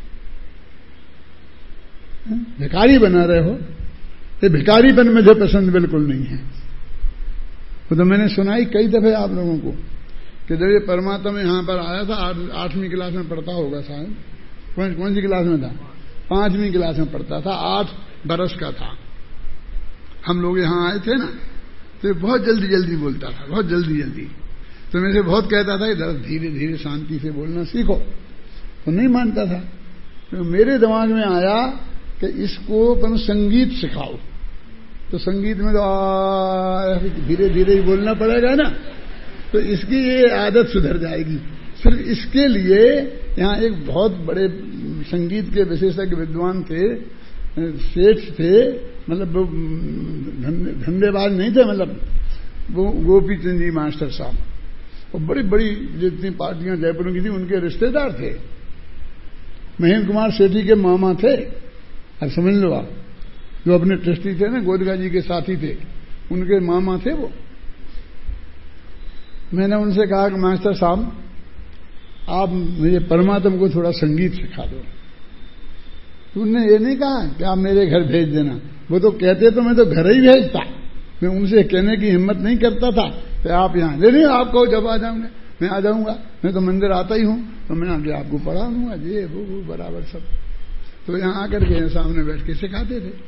भिखारी बना रहे हो। ये भिखारीपन मुझे पसंद बिल्कुल नहीं है। वो तो मैंने सुनाई कई दफे आप लोगों को कि जब ये परमात्मा यहां पर आया था, आठ, आठवीं क्लास में पढ़ता होगा शायद, कौन कौन सी क्लास में था? पांचवीं क्लास में पढ़ता था, आठ बरस का था। हम लोग यहां आए थे ना, तो बहुत जल्दी जल्दी बोलता था, बहुत जल्दी जल्दी। तो मेरे से बहुत कहता था इधर धीरे धीरे शांति से बोलना सीखो, तो नहीं मानता था। तो मेरे दिमाग में आया कि इसको अपन संगीत सिखाओ। तो संगीत में तो धीरे धीरे ही बोलना पड़ेगा ना, तो इसकी ये आदत सुधर जाएगी। सिर्फ इसके लिए यहाँ एक बहुत बड़े संगीत के विशेषज्ञ विद्वान थे, सेठ थे, मतलब वो धंधेबाज नहीं थे, मतलब वो गोपी चंद जी मास्टर साहब, वो बड़ी बड़ी जितनी पार्टियां जयपुर की थी उनके रिश्तेदार थे। महेंद्र कुमार सेठी के मामा थे, अब समझ लो आप, जो अपने ट्रस्टी थे ना, गोदगा जी के साथी थे, उनके मामा थे वो। मैंने उनसे कहा कि मास्टर साहब आप मुझे परमात्मा को थोड़ा संगीत सिखा दो। तो उन्होंने ये नहीं कहा कि आप मेरे घर भेज देना, वो तो कहते तो मैं तो घर ही भेजता, मैं उनसे कहने की हिम्मत नहीं करता था कि आप यहाँ नहीं, नहीं आप कहो जब आ जाऊंगा मैं आ जाऊंगा, मैं तो मंदिर आता ही हूं, तो मैं आगे आपको पढ़ा दूंगा ये वो वो बराबर सब। तो यहाँ आकर के सामने बैठ के सिखाते थे।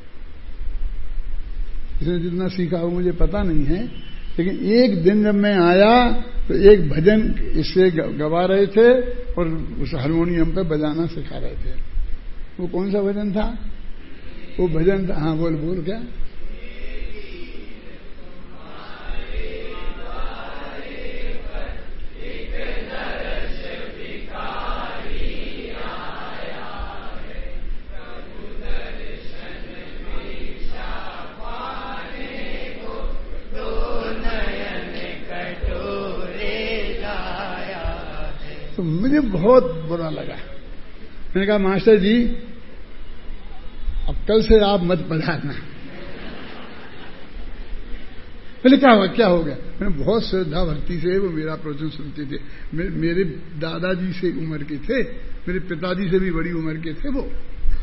इसने जितना सीखा हो मुझे पता नहीं है, लेकिन एक दिन जब मैं आया तो एक भजन इससे गवा रहे थे और उस हारमोनियम पे बजाना सिखा रहे थे। वो कौन सा भजन था? वो भजन था, हाँ बोल बोल क्या? तो मुझे बहुत बुरा लगा। मैंने कहा मास्टर जी अब कल से आप मत पधारना। पहले क्या हुआ क्या हो गया? मैंने बहुत श्रद्धा भक्ति से वो मेरा प्रवचन सुनते थे। मे, मेरे दादाजी से उम्र के थे, मेरे पिताजी से भी बड़ी उम्र के थे वो,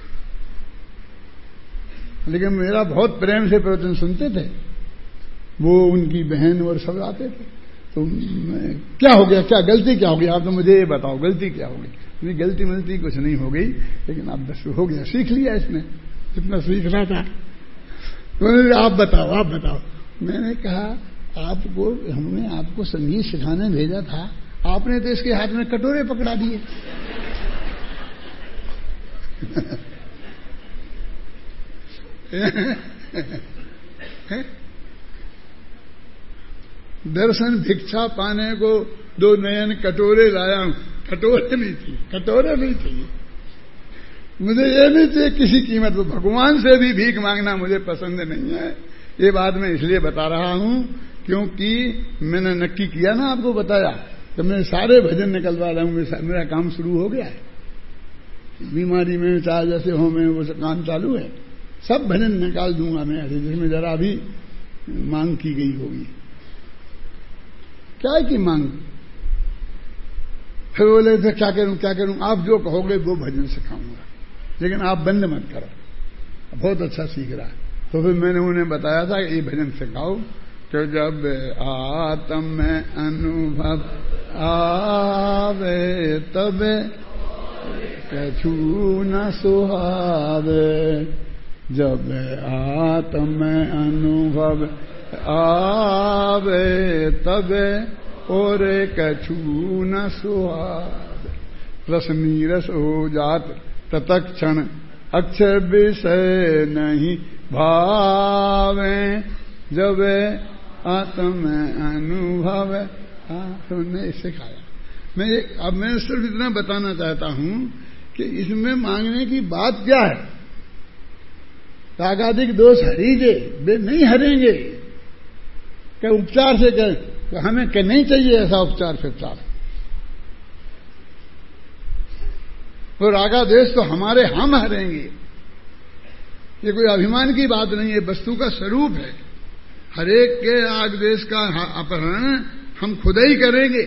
लेकिन मेरा बहुत प्रेम से प्रवचन सुनते थे वो, उनकी बहन और सब आते थे। तो क्या हो गया, क्या गलती क्या हो गई? आप तो मुझे ये बताओ गलती क्या हो गई? नहीं गलती मिलती कुछ नहीं हो गई, लेकिन अब बस हो गया, सीख लिया इसने जितना सीखना था। तो आप बताओ आप बताओ। मैंने कहा आपको हमने आपको संगीत सिखाने भेजा था, आपने तो इसके हाथ में कटोरे पकड़ा दिए। दर्शन भिक्षा पाने को दो नयन कटोरे लाया हूं, कटोरे नहीं चाहिए, कटोरे नहीं चाहिए मुझे, ये नहीं चाहिए किसी कीमत को। भगवान से भी भीख मांगना मुझे पसंद नहीं है। ये बात मैं इसलिए बता रहा हूं क्योंकि मैंने नक्की किया ना, आपको बताया तो मैं सारे भजन निकलवा रहा हूं, मेरा काम शुरू हो गया है। बीमारी में चाहे जैसे हो में वो काम चालू है, सब भजन निकाल दूंगा मैं ऐसे जिसमें जरा भी मांग की गई होगी। क्या की मांग? फिर बोले थे क्या करूं क्या करूं? आप जो कहोगे वो भजन सिखाऊंगा, लेकिन आप बंद मत करो। बहुत अच्छा सीख रहा है। तो फिर मैंने उन्हें बताया था कि ये भजन सिखाओ कि जब आत्म में अनुभव आवे तब कछु न सुहावे, जब आत्म में अनुभव आवे तब और कछु न सुहावे, रस नीरस हो जात तत्क्षण अक्षर विषय नहीं भावे, जब आत्म अनुभव। तो हमने इससे खाया। मैं अब मैं सिर्फ इतना बताना चाहता हूं कि इसमें मांगने की बात क्या है। रागादिक दोष हरीजे, वे नहीं हरेंगे। क्या उपचार से कहें तो हमें क्या नहीं चाहिए ऐसा उपचार फिरचार। तो रागा द्वेष तो हमारे हम हरेंगे, ये कोई अभिमान की बात नहीं है, वस्तु का स्वरूप है। हरेक के राग द्वेष का अपहरण हम खुद ही करेंगे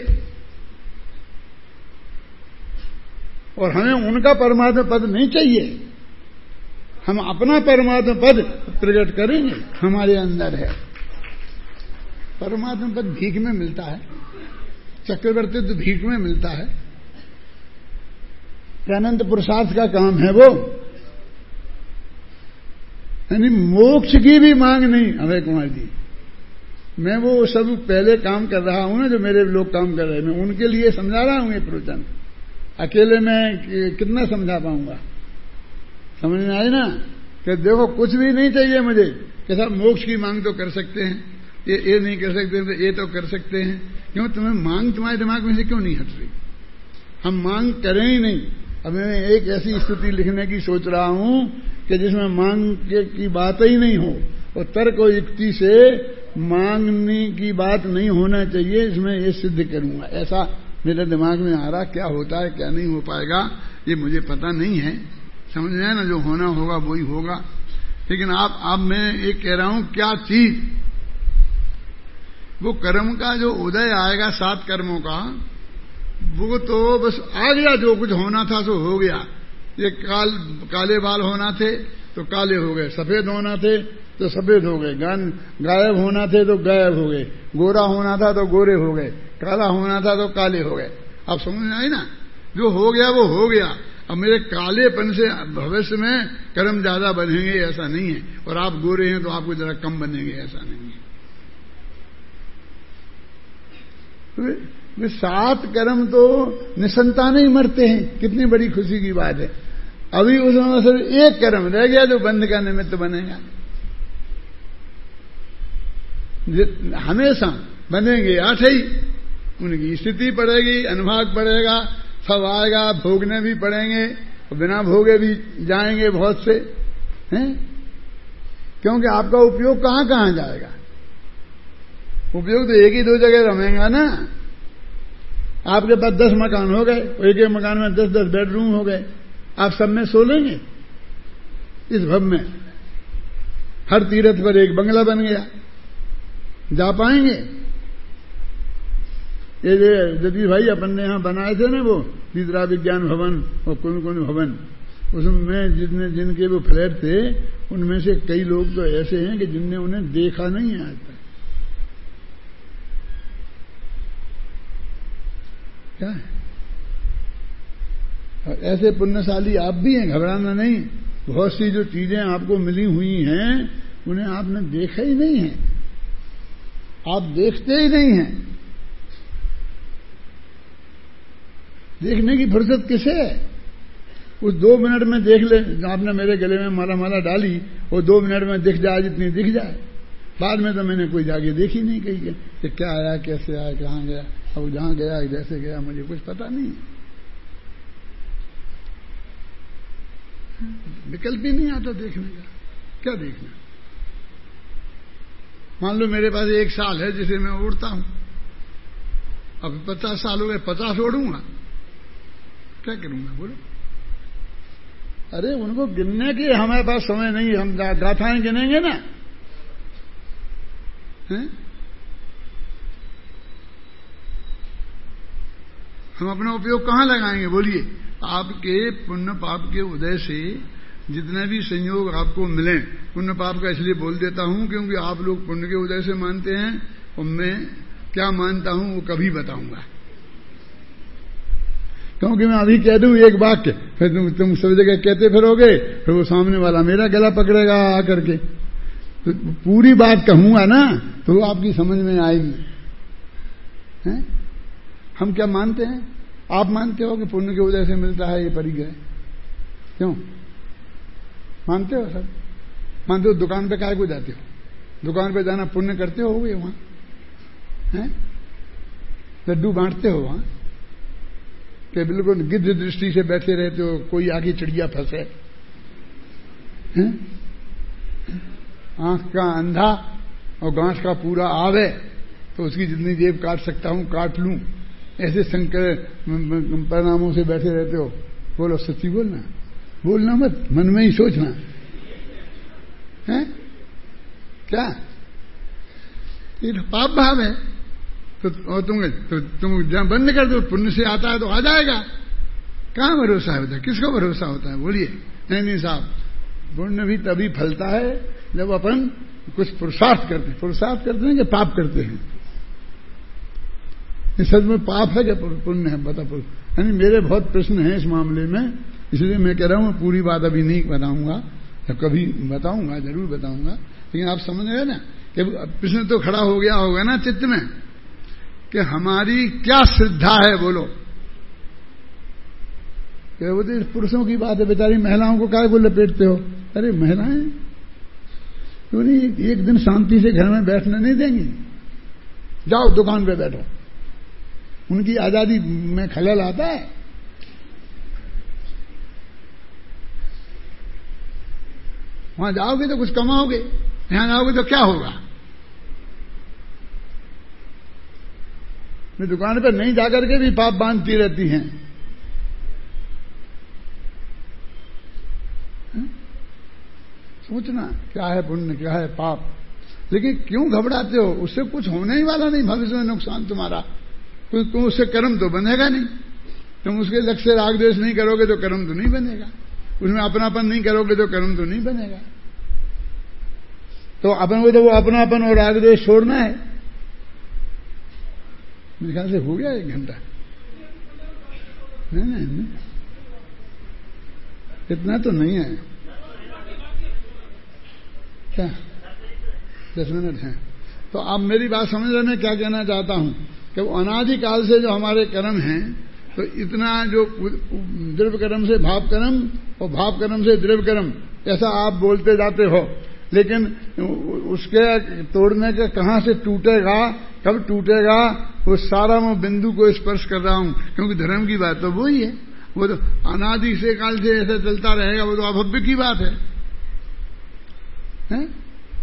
और हमें उनका परमात्मा पद नहीं चाहिए, हम अपना परमात्मा पद प्रकट करेंगे, हमारे अंदर है। परमात्मा पद भीख में मिलता है, चक्रवर्ती तो भीख में मिलता है, अनंत पुरुषार्थ का काम है वो। यानी मोक्ष की भी मांग नहीं अभय कुमार जी। मैं वो सब पहले काम कर रहा हूं ना, जो मेरे लोग काम कर रहे हैं, मैं उनके लिए समझा रहा हूं ये प्रवचन। अकेले मैं कितना समझा पाऊंगा? समझ में आई ना कि देखो कुछ भी नहीं चाहिए मुझे, कि साहब मोक्ष की मांग तो कर सकते हैं, ये ये नहीं कर सकते तो ये तो कर सकते हैं। क्यों? तुम्हें मांग तुम्हारे दिमाग में से क्यों नहीं हट रही? हम मांग करें ही नहीं। अब मैं एक ऐसी स्तुति लिखने की सोच रहा हूं कि जिसमें मांग की बात ही नहीं हो, और तर्क और युक्ति से मांगने की बात नहीं होना चाहिए, इसमें ये सिद्ध करूंगा। ऐसा मेरे दिमाग में आ रहा, क्या होता है क्या नहीं हो पाएगा ये मुझे पता नहीं है। समझ में आया ना, जो होना होगा वही होगा। लेकिन आप अब मैं ये कह रहा हूं, क्या चीज वो कर्म का जो उदय आएगा, सात कर्मों का, वो तो बस आ गया, जो कुछ होना था सो हो गया। ये काल काले बाल होना थे तो काले हो गए, सफेद होना थे तो सफेद हो गए, गान गायब होना थे तो गायब हो गए, गोरा होना था तो गोरे हो गए, काला होना था तो काले हो गए। आप समझ में आई ना, जो हो गया वो हो गया। अब मेरे कालेपन से भविष्य में कर्म ज्यादा बनेंगे ऐसा नहीं है, और आप गोरे हैं तो आपको जरा कम बनेंगे ऐसा नहीं है। वे सात कर्म तो निसंतान ही मरते हैं, कितनी बड़ी खुशी की बात है। अभी उसमें सिर्फ एक कर्म रह गया जो बंध का निमित्त बनेगा। हमेशा बनेंगे आठ ही, उनकी स्थिति पड़ेगी, अनुभाग पड़ेगा, सब आएगा, भोगने भी पड़ेंगे, बिना भोगे भी जाएंगे बहुत से हैं। क्योंकि आपका उपयोग कहां कहां जाएगा? उपयोग तो एक ही दो जगह रमेगा ना। आपके पास दस मकान हो गए, एक एक मकान में दस दस बेडरूम हो गए, आप सब में सो लेंगे इस भव में। हर तीर्थ पर एक बंगला बन गया, जा पाएंगे? ये जदीश भाई अपन ने यहां बनाए थे ना, वो तीसरा विज्ञान भवन और कौन कौन भवन, उसमें जितने जिनके वो फ्लैट थे उनमें से कई लोग तो ऐसे हैं कि जिनने उन्हें देखा नहीं है आज तक। क्या है? और ऐसे पुण्यशाली आप भी हैं, घबराना नहीं। बहुत सी जो चीजें आपको मिली हुई हैं उन्हें आपने देखा ही नहीं है, आप देखते ही नहीं हैं। देखने की फुर्सत किसे है? उस दो मिनट में देख ले, आपने मेरे गले में माला माला डाली, वो दो मिनट में दिख जाए जितनी दिख जाए। बाद में तो मैंने कोई जाके देखी नहीं कही कि क्या आया, कैसे आया, कहां गया। अब जहां गया जैसे गया मुझे कुछ पता नहीं, विकल्प ही नहीं आता देखने का। क्या देखना? मान लो मेरे पास एक साल है जिसे मैं उड़ता हूं, अब पचास साल हो गए, पचास उड़ूंगा, क्या करूंगा बोलो? अरे उनको गिनने के हमारे पास समय नहीं, हम गाथाएं गिनेंगे ना हैं? हम अपना उपयोग कहां लगाएंगे बोलिए? आपके पुण्य पाप के उदय से जितने भी संयोग आपको मिले, पुण्य पाप का इसलिए बोल देता हूं क्योंकि आप लोग पुण्य के उदय से मानते हैं, और मैं क्या मानता हूं वो कभी बताऊंगा। क्योंकि मैं अभी कह दूं एक वाक्य, फिर तुम तुम सब जगह कहते फिरोगे, फिर वो सामने वाला मेरा गला पकड़ेगा आकर के। तो पूरी बात कहूंगा ना तो वो आपकी समझ में आएगी। हैं? हम क्या मानते हैं? आप मानते हो कि पुण्य के उदय से मिलता है ये परिग्रह? क्यों मानते हो? सब मानते हो। दुकान पे काहे को जाते हो? दुकान पे जाना पुण्य करते हो गए वहां हैं? लड्डू बांटते हो वहां कि बिल्कुल गिद्ध दृष्टि से बैठे रहते हो, कोई आगे चिड़िया फंसे हैं? आंख का अंधा और गांठ का पूरा आवे, तो उसकी जितनी जेब काट सकता हूं काट लूं, ऐसे संकर परिणामों से बैठे रहते हो। बोलो, सच्ची बोलना, बोलना मत, मन में ही सोचना है क्या? ये पाप भाव है। तो और तुम तो तुम जहां बंद कर दो, पुण्य से आता है तो आ जाएगा। कहां भरोसा होता है? किसको भरोसा होता है? बोलिए। नहीं नहीं साहब, पुण्य भी तभी फलता है जब अपन कुछ पुरुषार्थ करते हैं। पुरुषार्थ करते हैं कि पाप करते हैं? इस सच में पाप है क्या पुण्य है? बता। यानी मेरे बहुत प्रश्न हैं इस मामले में, इसलिए मैं कह रहा हूं पूरी बात अभी नहीं बताऊंगा, कभी बताऊंगा, जरूर बताऊंगा। लेकिन आप समझ रहे ना कि प्रश्न तो खड़ा हो गया होगा ना चित्त में कि हमारी क्या श्रद्धा है। बोलो, क्या वो तो पुरुषों की बात है, बेचारी महिलाओं को काय को लपेटते हो? अरे महिलाएं क्यों नहीं एक दिन शांति से घर में बैठने नहीं देंगी? जाओ दुकान पे बैठो। उनकी आजादी में खलल आता है? वहां जाओगे तो कुछ कमाओगे, यहां जाओगे तो क्या होगा? मैं दुकान पर नहीं जाकर के भी पाप बांधती रहती हैं। सोचना क्या है पुण्य, क्या है पाप। लेकिन क्यों घबराते हो? उससे कुछ होने ही वाला नहीं भविष्य में नुकसान तुम्हारा। तो तुम उससे कर्म तो बनेगा नहीं। तुम उसके लक्ष्य से राग द्वेष नहीं करोगे तो कर्म तो नहीं बनेगा। उसमें अपनापन नहीं करोगे तो कर्म तो नहीं बनेगा। तो अपन को तो वो अपनापन और राग द्वेष छोड़ना है। मेरे ख्याल से हो गया एक घंटा। नहीं नहीं, नहीं इतना तो नहीं है। क्या दस मिनट हैं? तो आप मेरी बात समझ रहे, मैं क्या कहना चाहता हूं कि वो अनादिकाल से जो हमारे कर्म हैं, तो इतना जो द्रव्य कर्म से भाव कर्म और भाव कर्म से द्रव्य कर्म, ऐसा आप बोलते जाते हो, लेकिन उसके तोड़ने के कहां से टूटेगा, कब टूटेगा, वो सारा मैं बिंदु को स्पर्श कर रहा हूं। क्योंकि धर्म की बात तो वही है, वो तो अनादि से काल से ऐसा चलता रहेगा। वो तो अभव्य की बात है, है?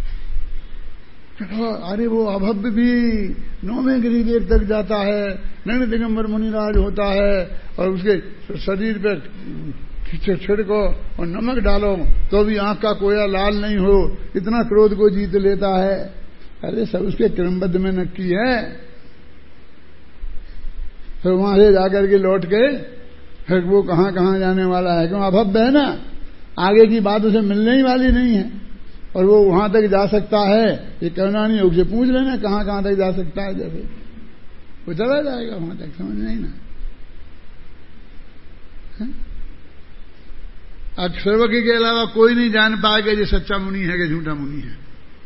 अरे वो अभव्य भी नौवें गिरिवेर तक जाता है, नैन दिगंबर मुनिराज होता है, और उसके शरीर पे छिड़को और नमक डालो तो भी आंख का कोया लाल नहीं हो, इतना क्रोध को जीत लेता है। अरे सब उसके क्रमबद्ध में नक्की है। फिर वहां से जाकर के लौट के फिर वो कहां कहां जाने वाला है? क्यों? अभव्य है ना, आगे की बात उसे मिलने ही वाली नहीं है। और वो वहां तक जा सकता है, ये कहना नहीं, उससे पूछ लेना कहां कहां तक जा सकता है। जैसे वो चला जाएगा वहां तक, समझ नहीं ना? अक्षरवज्ञ के अलावा कोई नहीं जान पाएगा ये सच्चा मुनि है कि झूठा मुनि है।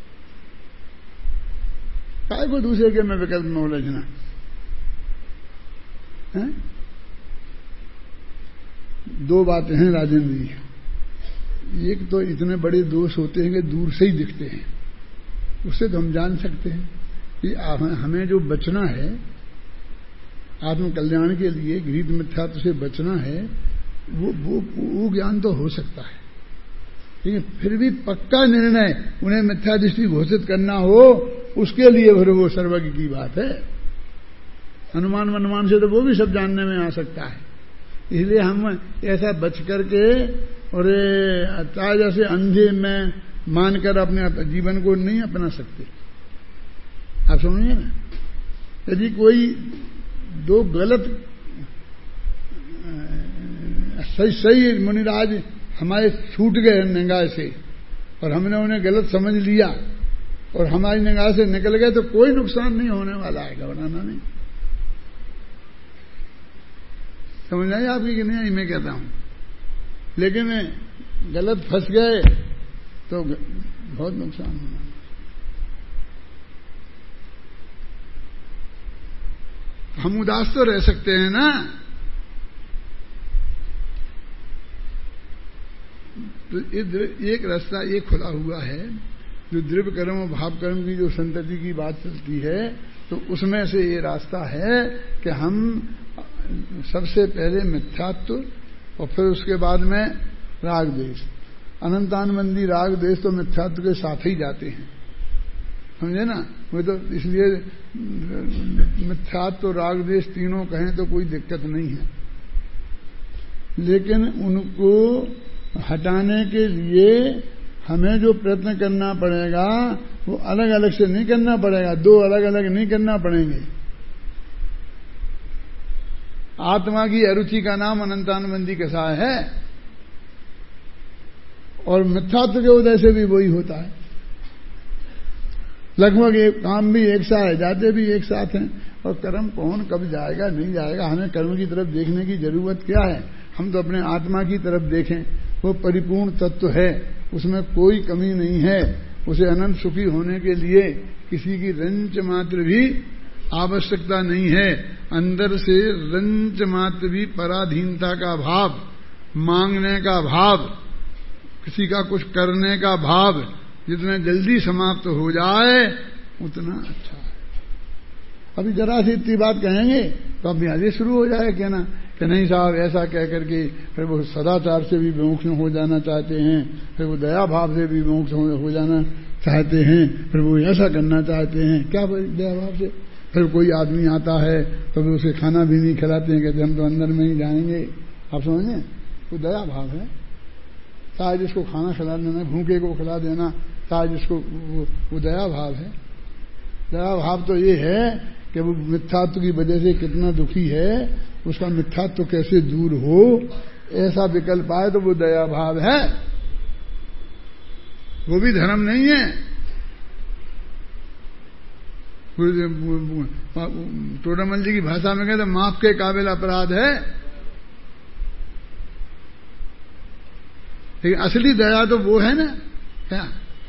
काय को दूसरे के में विकल्प में उलझना है? दो बातें हैं राजेंद्र जी। एक तो इतने बड़े दोष होते हैं कि दूर से ही दिखते हैं, उससे तो हम जान सकते हैं कि हमें जो बचना है आत्म कल्याण के लिए, गृहीत मिथ्यात्व से बचना है, वो वो वो ज्ञान तो हो सकता है। लेकिन फिर भी पक्का निर्णय उन्हें मिथ्या दृष्टि घोषित करना हो, उसके लिए फिर वो सर्वज्ञ की बात है। अनुमान अनुमान से तो वो भी सब जानने में आ सकता है। इसलिए हम ऐसा बच करके और ताजा से अंधे में मानकर अपने जीवन को नहीं अपना सकते। आप समझिए ना, यदि कोई दो गलत सही सही मुनिराज हमारे छूट गए निगाह से और हमने उन्हें गलत समझ लिया और हमारी निगाह से निकल गए, तो कोई नुकसान नहीं होने वाला है, घबराना नहीं। समझ आई आपकी कि नहीं? मैं कहता हूं, लेकिन गलत फंस गए तो बहुत नुकसान होना। हम उदास तो रह सकते हैं ना, तो एक रास्ता ये खुला हुआ है, जो द्रव्य कर्म और भाव कर्म की जो संतति की बात चलती है, तो उसमें से ये रास्ता है कि हम सबसे पहले मिथ्यात्व और फिर उसके बाद में राग द्वेष, अनंतानबंदी राग द्वेष तो मिथ्यात्व के साथ ही जाते हैं। समझे ना। वो तो इसलिए मिथ्यात्व, राग, द्वेष तीनों कहें तो कोई दिक्कत नहीं है, लेकिन उनको हटाने के लिए हमें जो प्रयत्न करना पड़ेगा वो अलग अलग से नहीं करना पड़ेगा, दो अलग अलग नहीं करना पड़ेंगे। आत्मा की अरुचि का नाम अनंतानुबंधी कसाय है, और मिथ्यात्व के उदय से भी वही होता है। लगभग एक काम भी एक साथ है, जाते भी एक साथ हैं, और कर्म कौन कब जाएगा नहीं जाएगा, हमें कर्म की तरफ देखने की जरूरत क्या है। हम तो अपने आत्मा की तरफ देखें, वो परिपूर्ण तत्व है, उसमें कोई कमी नहीं है। उसे अनंत सुखी होने के लिए किसी की रंच मात्र भी आवश्यकता नहीं है। अंदर से रंच मात्र भी पराधीनता का भाव, मांगने का भाव, किसी का कुछ करने का भाव जितना जल्दी समाप्त हो जाए उतना अच्छा है। अभी जरा सी इतनी बात कहेंगे तो अब यहाँ शुरू हो जाए कहना कि नहीं साहब ऐसा कह करके फिर वो सदाचार से भी विमुख हो जाना चाहते हैं, फिर वो दया भाव से भी विमुख हो जाना चाहते हैं, फिर वो ऐसा करना चाहते हैं। क्या दया भाव से? फिर कोई आदमी आता है तो भी उसे खाना भी नहीं खिलाते हैं, कहते हम तो अंदर में ही जाएंगे। आप समझे, वो दया भाव है। चाहे जिसको खाना खिला देना, भूखे को खिला देना, चाहे जिसको वो, वो दया भाव है। दया भाव तो ये है कि वो मिथ्यात्व की वजह से कितना दुखी है, उसका मिथ्यात्व कैसे दूर हो, ऐसा विकल्प आए तो वो दया भाव है। वो भी धर्म नहीं है। टोडामल जी की भाषा में कहते माफ के काबिल अपराध है, लेकिन असली दया तो वो है ना। क्या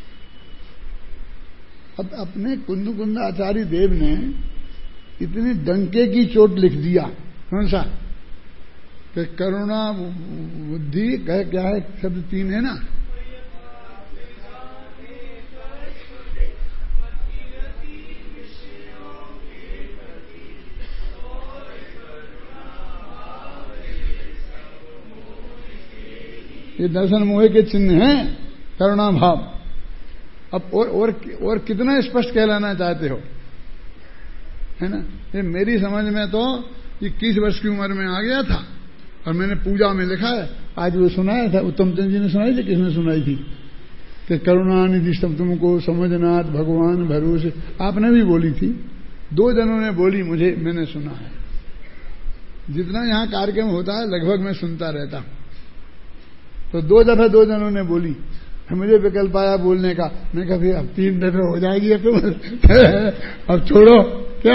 अब अपने कुंद कुंद आचार्य देव ने इतनी डंके की चोट लिख दिया, कौन सा कि करुणा बुद्धि कह क्या है, शब्द तीन है ना, ये दर्शन मोह के चिन्ह हैं, करुणा भाव। अब और और और कितना स्पष्ट कहलाना चाहते हो, है ना। ये मेरी समझ में तो इक्कीस वर्ष की उम्र में आ गया था, और मैंने पूजा में लिखा है, आज वो सुनाया था, उत्तम चंद जी ने सुनाई थी, किसने सुनाई थी कि करुणा निधि सब तुमको समझनाथ भगवान भरोसे, आपने भी बोली थी, दो जनों ने बोली, मुझे मैंने सुना है। जितना यहाँ कार्यक्रम होता है लगभग मैं सुनता रहता हूं, तो दो दफे दो जनों ने बोली, मुझे विकल्प आया बोलने का, मैं कहा फिर अब तीन दफे हो जाएगी अब तुम अब छोड़ो क्या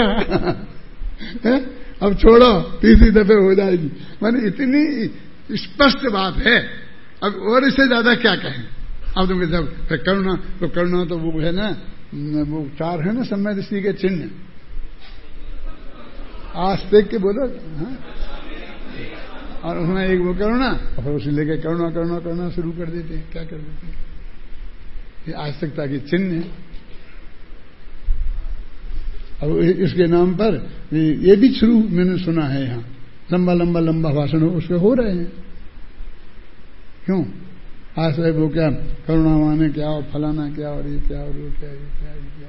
अब छोड़ो, तीसरी दफे हो जाएगी। मैंने इतनी स्पष्ट बात है, अब और इससे ज्यादा क्या कहें। अब तुम कहते करुणा, तो करुणा तो वो है ना, वो चार है ना समय दृष्टि के चिन्ह, आस्तिक के बोलो, हाँ? और उसमें एक वो करुणा, और फिर उसे लेके करुणा करुणा करुणा शुरू कर देते हैं। क्या कर देते हैं, ये आस्तिकता के चिन्ह है। अब इसके नाम पर ये भी शुरू मैंने सुना है, यहाँ लंबा लंबा लंबा भाषण हो उसके हो रहे हैं। क्यों आश्रय वो क्या, करुणा माने क्या, और फलाना क्या, और ये क्या, और वो क्या, ये क्या, ये क्या।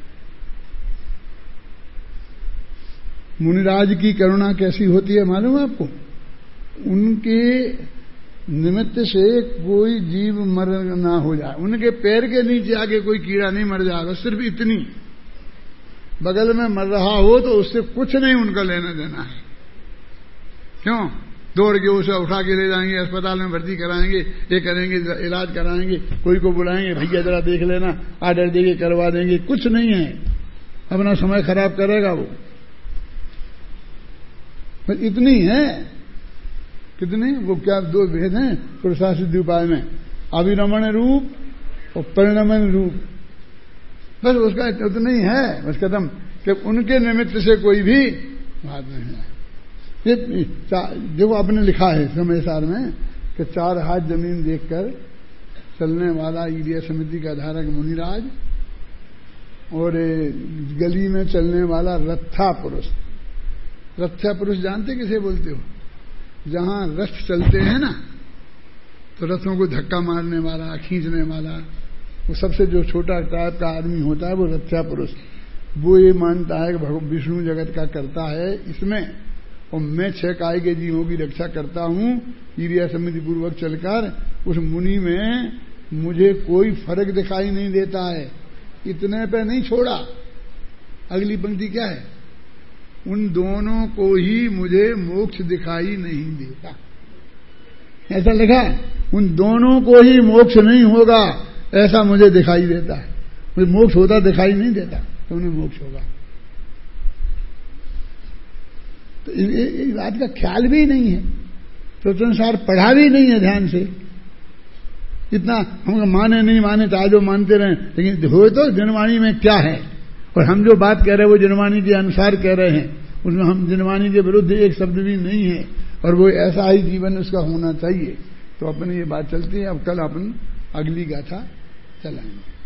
मुनिराज की करुणा कैसी होती है मालूम है आपको? उनके निमित्त से कोई जीव मर ना हो जाए, उनके पैर के नीचे आके कोई कीड़ा नहीं मर जाएगा, सिर्फ इतनी, बगल में मर रहा हो तो उससे कुछ नहीं उनका लेना देना है। क्यों दौड़ के उसे उठा के ले जाएंगे, अस्पताल में भर्ती कराएंगे, ये करेंगे, इलाज कराएंगे, कोई को बुलाएंगे, भैया जरा देख लेना, आर्डर देके करवा देंगे, कुछ नहीं है, अपना समय खराब करेगा वो। बस इतनी है, कितने वो क्या दो भेद हैं पुरुषा सिद्धि उपाय में, अभिरमण रूप और परिणमन रूप, बस उसका उतना ही है, बस कदम कि उनके निमित्त से कोई भी बात नहीं है। ये देखो आपने लिखा है समय सार में कि चार हाथ जमीन देखकर चलने वाला ईलिया समिति का धारक मुनिराज, और गली में चलने वाला रथा पुरुष। रथा पुरुष जानते किसे बोलते हो? जहां रथ चलते हैं ना, तो रथों को धक्का मारने वाला, खींचने वाला, वो सबसे जो छोटा टाइप का आदमी होता है वो रक्षा पुरुष, वो ये मानता है कि भगवान विष्णु जगत का करता है इसमें, और मैं छह काय के जीवों की रक्षा करता हूं ईर्ष्या समिति पूर्वक चलकर। उस मुनि में मुझे कोई फर्क दिखाई नहीं देता है। इतने पे नहीं छोड़ा, अगली पंक्ति क्या है, उन दोनों को ही मुझे मोक्ष दिखाई नहीं देता, ऐसा लिखा है। उन दोनों को ही मोक्ष नहीं होगा ऐसा मुझे दिखाई देता है। मुझे मोक्ष होता दिखाई नहीं देता, तो उन्हें मोक्ष होगा। तो इस बात का ख्याल भी नहीं है, तो संसार पढ़ा भी नहीं है ध्यान से। इतना हम माने नहीं माने तो आज वो मानते रहे, लेकिन हो तो जनवाणी में क्या है, और हम जो बात कह रहे हैं वो जनवाणी के अनुसार कह रहे हैं, उसमें हम जनवाणी के विरुद्ध एक शब्द भी नहीं है, और वो ऐसा ही जीवन उसका होना चाहिए। तो अपन ये बात चलती है। अब कल अपन अगली गाथा चलाएंगे।